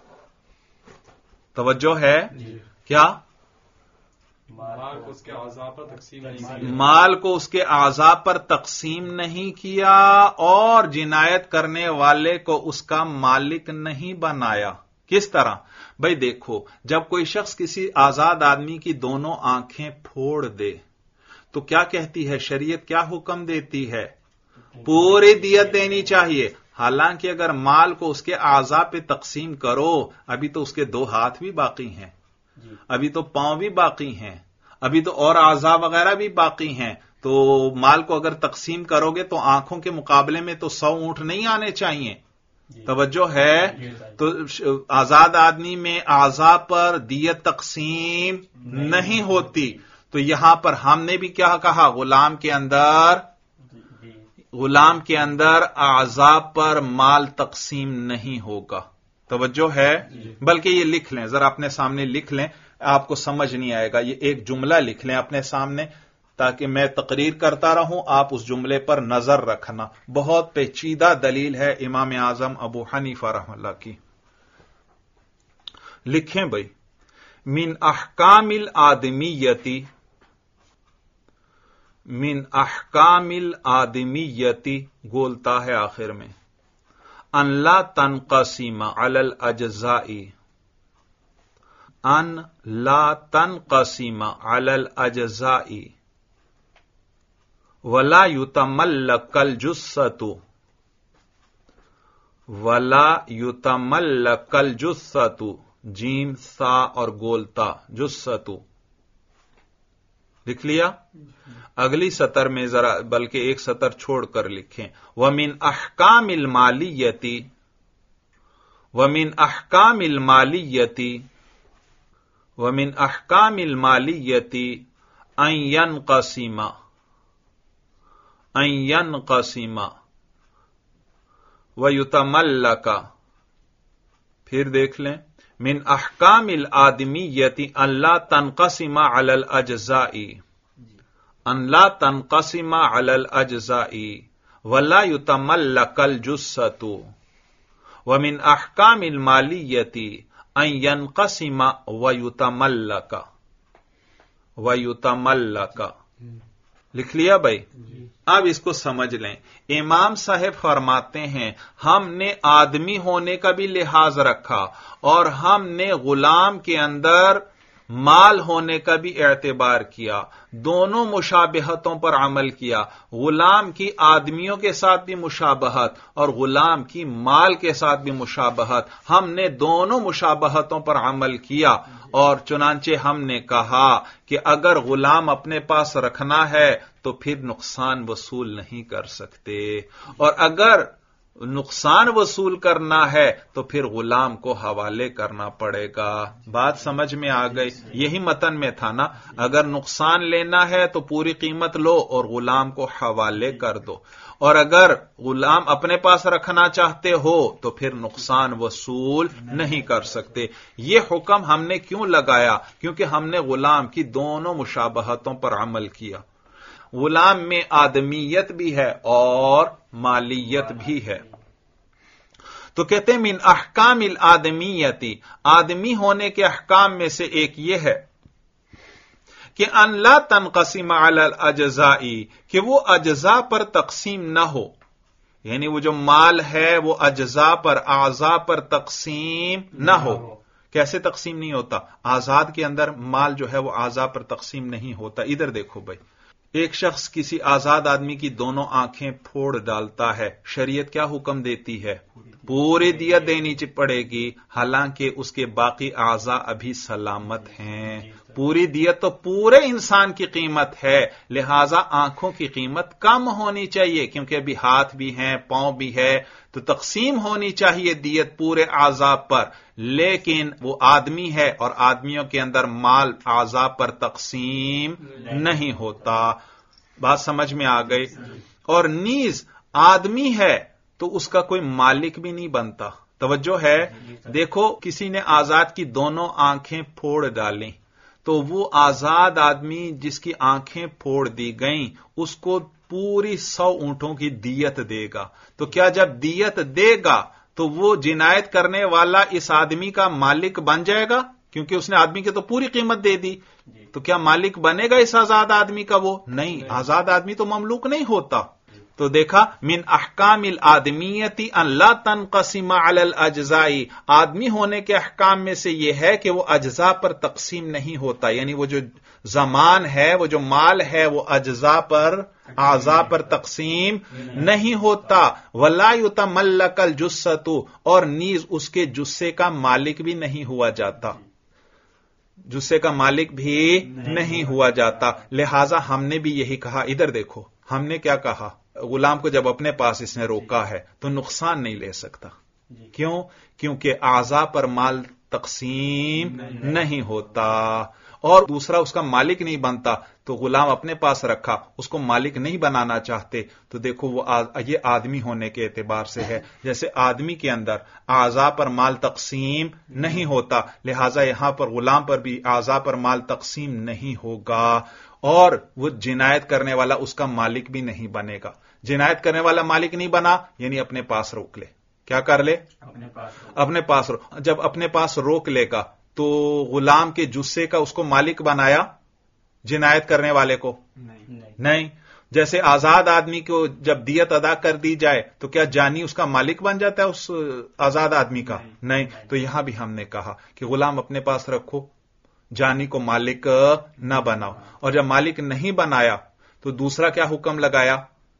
توجہ ہے کیا؟ مال کو اس کے اعضاء پر تقسیم نہیں کیا، مال کو اس کے اعضاء پر تقسیم نہیں کیا اور جنایت کرنے والے کو اس کا مالک نہیں بنایا. کس طرح؟ بھائی دیکھو، جب کوئی شخص کسی آزاد آدمی کی دونوں آنکھیں پھوڑ دے تو کیا کہتی ہے شریعت، کیا حکم دیتی ہے؟ پوری دیت دینی چاہیے. حالانکہ اگر مال کو اس کے اعضاء پہ تقسیم کرو، ابھی تو اس کے دو ہاتھ بھی باقی ہیں، ابھی تو پاؤں بھی باقی ہیں، ابھی تو اور اعضاء وغیرہ بھی باقی ہیں، تو مال کو اگر تقسیم کرو گے تو آنکھوں کے مقابلے میں تو سو اونٹ نہیں آنے چاہیے. توجہ ہے؟ تو آزاد آدمی میں اعضاء پر دیت تقسیم نہیں ہوتی. تو یہاں پر ہم نے بھی کیا کہا، غلام کے اندر غلام کے اندر اعضاء پر مال تقسیم نہیں ہوگا. توجہ ہے؟ بلکہ یہ لکھ لیں، ذرا اپنے سامنے لکھ لیں، آپ کو سمجھ نہیں آئے گا. یہ ایک جملہ لکھ لیں اپنے سامنے تاکہ میں تقریر کرتا رہوں، آپ اس جملے پر نظر رکھنا. بہت پیچیدہ دلیل ہے امام اعظم ابو حنیفہ رحمہ اللہ کی. لکھیں بھائی، من احکام الآدمیتی من احکام الآدمیتی گولتا ہے آخر میں، ان لا تنقسم علی الاجزاء ان لا تنقسم علی الاجزاء ولا یتملک الجثۃ ولا یتملک الجثۃ، جیم سا اور گولتا، جثۃ. لکھ لیا؟ اگلی سطر میں ذرا بلکہ ایک سطر چھوڑ کر لکھیں، ومن احکام المالیتی ومن احکام المالیتی ومن احکام المالیتی ان ينقسم ان ينقسم ويتملك. پھر دیکھ لیں، من احکام الآدمیتی ان لا تنقسم علی الاجزاء ان لا تنقسم علی الاجزاء ولا يتملك الجثۃ ومن احکام المالیتی ان ينقسم ويتملك ويتملك. لکھ لیا بھائی؟ اب اس کو سمجھ لیں. امام صاحب فرماتے ہیں ہم نے آدمی ہونے کا بھی لحاظ رکھا اور ہم نے غلام کے اندر مال ہونے کا بھی اعتبار کیا، دونوں مشابہتوں پر عمل کیا. غلام کی آدمیوں کے ساتھ بھی مشابہت اور غلام کی مال کے ساتھ بھی مشابہت، ہم نے دونوں مشابہتوں پر عمل کیا. اور چنانچہ ہم نے کہا کہ اگر غلام اپنے پاس رکھنا ہے تو پھر نقصان وصول نہیں کر سکتے، اور اگر نقصان وصول کرنا ہے تو پھر غلام کو حوالے کرنا پڑے گا. بات سمجھ میں آ گئی؟ یہی متن میں تھا نا، اگر نقصان لینا ہے تو پوری قیمت لو اور غلام کو حوالے کر دو، اور اگر غلام اپنے پاس رکھنا چاہتے ہو تو پھر نقصان وصول نہیں کر سکتے. یہ حکم ہم نے کیوں لگایا؟ کیونکہ ہم نے غلام کی دونوں مشابہتوں پر عمل کیا. غلام میں آدمیت بھی ہے اور مالیت بھی ہے. تو کہتے ہیں من احکام الآدمیتی، آدمی ہونے کے احکام میں سے ایک یہ ہے کہ ان لا تنقسم علی الاجزاء، کہ وہ اجزاء پر تقسیم نہ ہو. یعنی وہ جو مال ہے وہ اجزاء پر، اعضاء پر تقسیم نہ ہو. کیسے تقسیم نہیں ہوتا؟ آزاد کے اندر مال جو ہے وہ اعضاء پر تقسیم نہیں ہوتا. ادھر دیکھو بھائی، ایک شخص کسی آزاد آدمی کی دونوں آنکھیں پھوڑ ڈالتا ہے، شریعت کیا حکم دیتی ہے؟ پوری دیت دینی پڑے گی، حالانکہ اس کے باقی اعضاء ابھی سلامت ہیں. پوری دیت تو پورے انسان کی قیمت ہے، لہذا آنکھوں کی قیمت کم ہونی چاہیے، کیونکہ ابھی ہاتھ بھی ہیں، پاؤں بھی ہے، تو تقسیم ہونی چاہیے دیت پورے اعضاء پر، لیکن وہ آدمی ہے اور آدمیوں کے اندر مال اعضاء پر تقسیم نہیں ہوتا۔ بات سمجھ میں آ گئی؟ اور نیز آدمی ہے تو اس کا کوئی مالک بھی نہیں بنتا۔ توجہ ہے؟ دیکھو کسی نے آزاد کی دونوں آنکھیں پھوڑ ڈالیں تو وہ آزاد آدمی جس کی آنکھیں پھوڑ دی گئیں اس کو پوری سو اونٹوں کی دیت دے گا، تو کیا جب دیت دے گا تو وہ جنایت کرنے والا اس آدمی کا مالک بن جائے گا؟ کیونکہ اس نے آدمی کی تو پوری قیمت دے دی، تو کیا مالک بنے گا اس آزاد آدمی کا؟ وہ نہیں، آزاد آدمی تو مملوک نہیں ہوتا۔ تو دیکھا من احکام الادمیتی ان لا تنقسم علی الاجزاء، آدمی ہونے کے احکام میں سے یہ ہے کہ وہ اجزاء پر تقسیم نہیں ہوتا، یعنی وہ جو زمان ہے، وہ جو مال ہے، وہ اجزاء پر اعضاء پر تقسیم نہیں ہوتا۔ ولا یتملک الجثۃ، اور نیز اس کے جثے کا مالک بھی نہیں ہوا جاتا، جثے کا مالک بھی نہیں ہوا جاتا۔ لہذا ہم نے بھی یہی کہا، ادھر دیکھو ہم نے کیا کہا، غلام کو جب اپنے پاس اس نے روکا ہے تو نقصان نہیں لے سکتا، کیوں؟ کیونکہ اعضاء پر مال تقسیم نہیں ہوتا، اور دوسرا اس کا مالک نہیں بنتا، تو غلام اپنے پاس رکھا، اس کو مالک نہیں بنانا چاہتے، تو دیکھو وہ یہ آدمی ہونے کے اعتبار سے ہے، جیسے آدمی کے اندر اعضاء پر مال تقسیم نہیں ہوتا، لہذا یہاں پر غلام پر بھی اعضاء پر مال تقسیم نہیں ہوگا، اور وہ جنایت کرنے والا اس کا مالک بھی نہیں بنے گا۔ جنایت کرنے والا مالک نہیں بنا یعنی اپنے پاس روک لے، کیا کر لے؟ اپنے پاس روک، جب اپنے پاس روک لے گا تو غلام کے جثے کا اس کو مالک بنایا جنایت کرنے والے کو؟ نہیں۔ جیسے آزاد آدمی کو جب دیت ادا کر دی جائے تو کیا جانی اس کا مالک بن جاتا ہے اس آزاد آدمی کا؟ نہیں۔ تو یہاں بھی ہم نے کہا کہ غلام اپنے پاس رکھو، جانی کو مالک نہ بناؤ، اور جب مالک نہیں بنایا تو دوسرا کیا حکم لگایا؟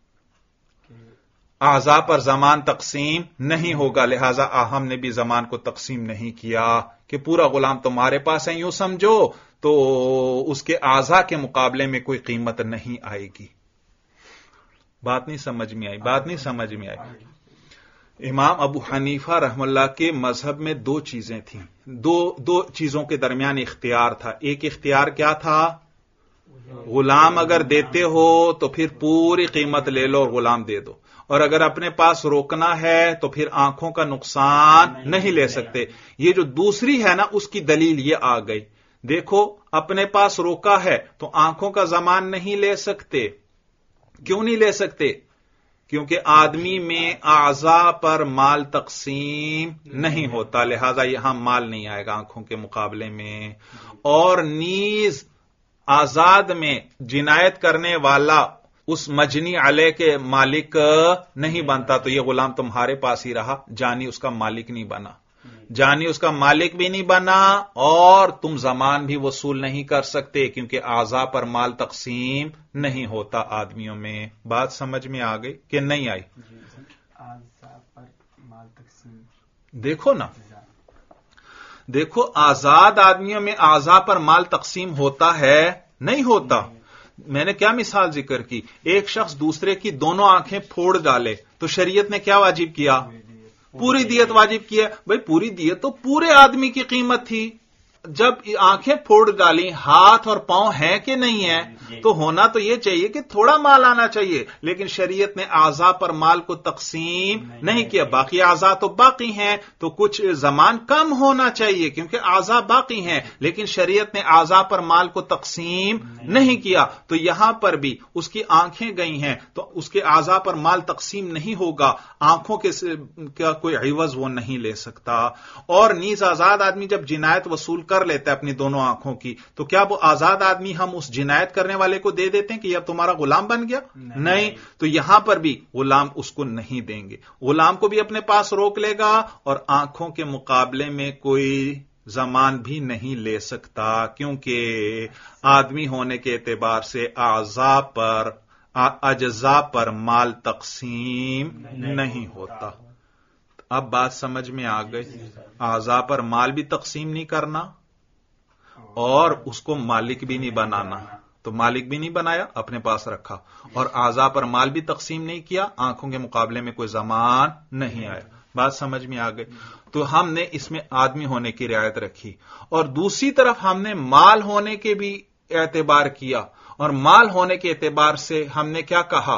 اعضاء پر زمان تقسیم نہیں ہوگا، لہذا ہم نے بھی زمان کو تقسیم نہیں کیا کہ پورا غلام تمہارے پاس ہے، یوں سمجھو، تو اس کے اعضاء کے مقابلے میں کوئی قیمت نہیں آئے گی۔ بات نہیں سمجھ میں آئی؟ بات نہیں سمجھ میں آئی؟ امام ابو حنیفہ رحم اللہ کے مذہب میں دو چیزیں تھیں، دو دو چیزوں کے درمیان اختیار تھا۔ ایک اختیار کیا تھا؟ غلام اگر دیتے ہو تو پھر پوری قیمت لے لو اور غلام دے دو، اور اگر اپنے پاس روکنا ہے تو پھر آنکھوں کا نقصان نہیں لے سکتے۔ یہ جو دوسری ہے نا اس کی دلیل یہ آ گئی، دیکھو اپنے پاس روکا ہے تو آنکھوں کا زمان نہیں لے سکتے۔ کیوں نہیں لے سکتے؟ کیونکہ آدمی میں اعضاء پر مال تقسیم نہیں ہوتا، لہذا یہاں مال نہیں آئے گا آنکھوں کے مقابلے میں، اور نیز آزاد میں جنایت کرنے والا اس مجنی علیہ کے مالک نہیں بنتا، تو یہ غلام تمہارے پاس ہی رہا، جانی اس کا مالک نہیں بنا، جانی اس کا مالک بھی نہیں بنا، اور تم زمان بھی وصول نہیں کر سکتے کیونکہ اعضاء پر مال تقسیم نہیں ہوتا آدمیوں میں۔ بات سمجھ میں آ گئی کہ نہیں آئی؟ اعضاء پر مال تقسیم دیکھو نا، دیکھو آزاد آدمیوں میں اعضاء پر مال تقسیم ہوتا ہے؟ نہیں ہوتا۔ میں نے کیا مثال ذکر کی، ایک شخص دوسرے کی دونوں آنکھیں پھوڑ ڈالے تو شریعت نے کیا واجب کیا؟ پوری دیت واجب کیا۔ بھئی پوری دیت تو پورے آدمی کی قیمت تھی، جب آنکھیں پھوڑ ڈالی، ہاتھ اور پاؤں ہیں کہ نہیں ہیں، تو ہونا تو یہ چاہیے کہ تھوڑا مال آنا چاہیے، لیکن شریعت نے اعضاء پر مال کو تقسیم نہیں کیا، باقی اعضاء تو باقی ہیں، تو کچھ زمان کم ہونا چاہیے کیونکہ اعضاء باقی ہیں، لیکن شریعت نے اعضاء پر مال کو تقسیم نہیں کیا، تو یہاں پر بھی اس کی آنکھیں گئی ہیں تو اس کے اعضاء پر مال تقسیم نہیں ہوگا، آنکھوں کے کا کوئی عوض وہ نہیں لے سکتا۔ اور نیز آزاد آدمی جب جنایت وصول کر لیتا ہے اپنی دونوں آنکھوں کی، تو کیا وہ آزاد آدمی ہم اس جنایت کرنے والے کو دے دیتے ہیں کہ اب تمہارا غلام بن گیا؟ نہیں۔ تو یہاں پر بھی غلام اس کو نہیں دیں گے، غلام کو بھی اپنے پاس روک لے گا، اور آنکھوں کے مقابلے میں کوئی زمان بھی نہیں لے سکتا، کیونکہ آدمی ہونے کے اعتبار سے اعضاء پر اجزاء پر مال تقسیم نہیں ہوتا۔ اب بات سمجھ میں آ گئی؟ اعضاء پر مال بھی تقسیم نہیں کرنا اور اس کو مالک بھی نہیں بنانا. تو مالک بھی نہیں بنایا، اپنے پاس رکھا، اور اعضاء پر مال بھی تقسیم نہیں کیا، آنکھوں کے مقابلے میں کوئی زمان نہیں آیا. بات سمجھ میں آ گئی؟ تو ہم نے اس میں آدمی ہونے کی رعایت رکھی، اور دوسری طرف ہم نے مال ہونے کے بھی اعتبار کیا، اور مال ہونے کے اعتبار سے ہم نے کیا کہا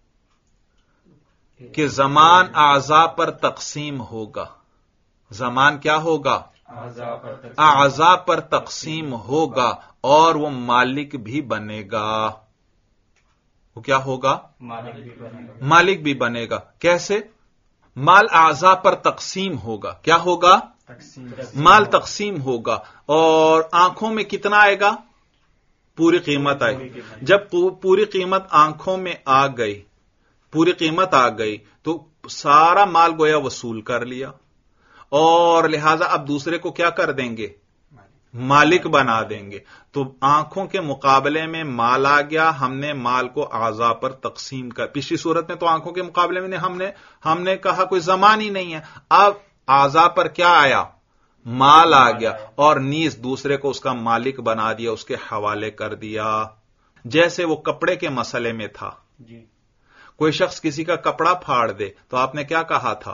کہ زمان اعضاء پر تقسیم ہوگا. زمان کیا ہوگا؟ اعضاء پر تقسیم ہوگا، اور وہ مالک بھی بنے گا. وہ کیا ہوگا؟ مالک بھی بنے گا. کیسے؟ مال اعضاء پر تقسیم ہوگا. کیا ہوگا؟ مال تقسیم ہوگا، اور آنکھوں میں کتنا آئے گا؟ پوری قیمت آئے گی. جب پوری قیمت آنکھوں میں آ گئی، پوری قیمت آ گئی، تو سارا مال گویا وصول کر لیا، اور لہذا اب دوسرے کو کیا کر دیں گے؟ مالک بنا دیں گے. تو آنکھوں کے مقابلے میں مال آ گیا، ہم نے مال کو اعضاء پر تقسیم کر. پچھلی صورت میں تو آنکھوں کے مقابلے میں ہم نے ہم نے کہا کوئی زمان ہی نہیں ہے. اب اعضاء پر کیا آیا؟ مال آ گیا، اور نیز دوسرے کو اس کا مالک بنا دیا، اس کے حوالے کر دیا. جیسے وہ کپڑے کے مسئلے میں تھا، کوئی شخص کسی کا کپڑا پھاڑ دے تو آپ نے کیا کہا تھا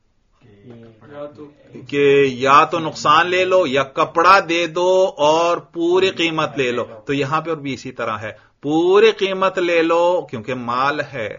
کہ یا تو نقصان لے لو یا کپڑا دے دو اور پوری قیمت لے لو. تو یہاں پہ اور بھی اسی طرح ہے، پوری قیمت لے لو کیونکہ مال ہے،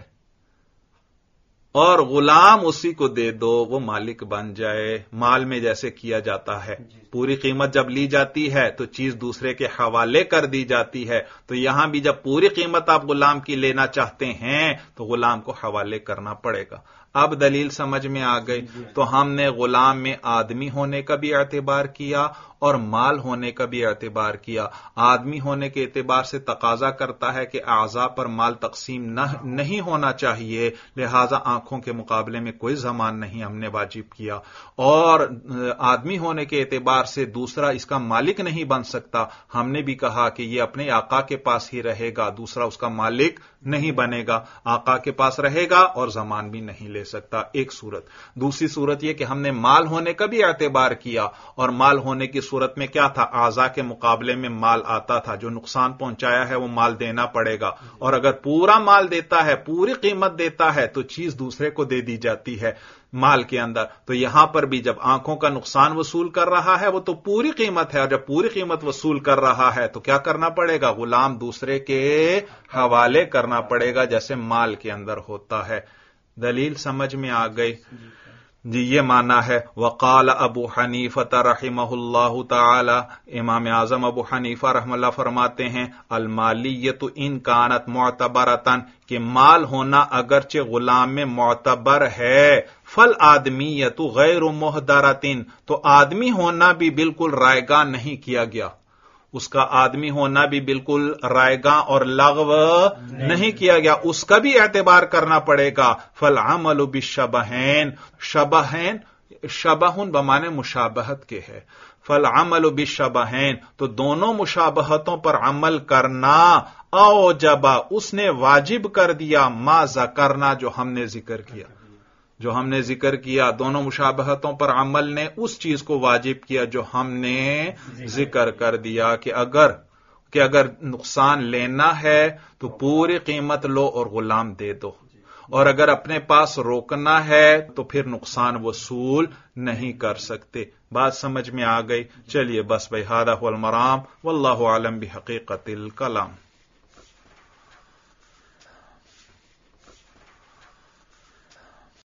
اور غلام اسی کو دے دو، وہ مالک بن جائے. مال میں جیسے کیا جاتا ہے، پوری قیمت جب لی جاتی ہے تو چیز دوسرے کے حوالے کر دی جاتی ہے. تو یہاں بھی جب پوری قیمت آپ غلام کی لینا چاہتے ہیں تو غلام کو حوالے کرنا پڑے گا. اب دلیل سمجھ میں آ گئی. تو ہم نے غلام میں آدمی ہونے کا بھی اعتبار کیا اور مال ہونے کا بھی اعتبار کیا. آدمی ہونے کے اعتبار سے تقاضا کرتا ہے کہ اعضاء پر مال تقسیم نہ نہیں ہونا چاہیے، لہذا آنکھوں کے مقابلے میں کوئی زمان نہیں ہم نے واجب کیا. اور آدمی ہونے کے اعتبار سے دوسرا اس کا مالک نہیں بن سکتا، ہم نے بھی کہا کہ یہ اپنے آقا کے پاس ہی رہے گا، دوسرا اس کا مالک نہیں بنے گا. آقا کے پاس رہے گا اور زمان بھی نہیں لے سکتا. ایک صورت. دوسری صورت یہ کہ ہم نے مال ہونے کا بھی اعتبار کیا، اور مال ہونے کی صورت میں کیا تھا؟ اعضاء کے مقابلے میں مال آتا تھا، جو نقصان پہنچایا ہے وہ مال دینا پڑے گا. اور اگر پورا مال دیتا ہے، پوری قیمت دیتا ہے، تو چیز دوسرے کو دے دی جاتی ہے مال کے اندر. تو یہاں پر بھی جب آنکھوں کا نقصان وصول کر رہا ہے وہ تو پوری قیمت ہے، اور جب پوری قیمت وصول کر رہا ہے تو کیا کرنا پڑے گا؟ غلام دوسرے کے حوالے کرنا پڑے گا، جیسے مال کے اندر ہوتا ہے. دلیل سمجھ میں آ گئی؟ جی یہ معنی ہے. وقال ابو حنیفہ رحمہ اللہ تعالی، امام اعظم ابو حنیفہ رحمہ اللہ فرماتے ہیں المالیۃ ان کانت معتبرتن، کہ مال ہونا اگرچہ غلام میں معتبر ہے، فل آدمیت غیر محدرتن، تو آدمی ہونا بھی بالکل رائے گاں نہیں کیا گیا، اس کا آدمی ہونا بھی بالکل رائے گاں اور لغو نہیں کیا گیا، اس کا بھی اعتبار کرنا پڑے گا. فالعمل بالشبہین، شبہین شبہن بمانے مشابہت کے ہے، فالعمل بالشبہین، تو دونوں مشابہتوں پر عمل کرنا، اوجبا، اس نے واجب کر دیا، ما ذکرنا، جو ہم نے ذکر کیا جو ہم نے ذکر کیا دونوں مشابہتوں پر عمل نے اس چیز کو واجب کیا جو ہم نے ذکر کر دیا کہ اگر کہ اگر نقصان لینا ہے تو پوری قیمت لو اور غلام دے دو، اور اگر اپنے پاس روکنا ہے تو پھر نقصان وصول نہیں کر سکتے. بات سمجھ میں آ گئی؟ چلیے بس بھائی، ھذا ھو المرام واللہ اعلم بحقیقت الکلام.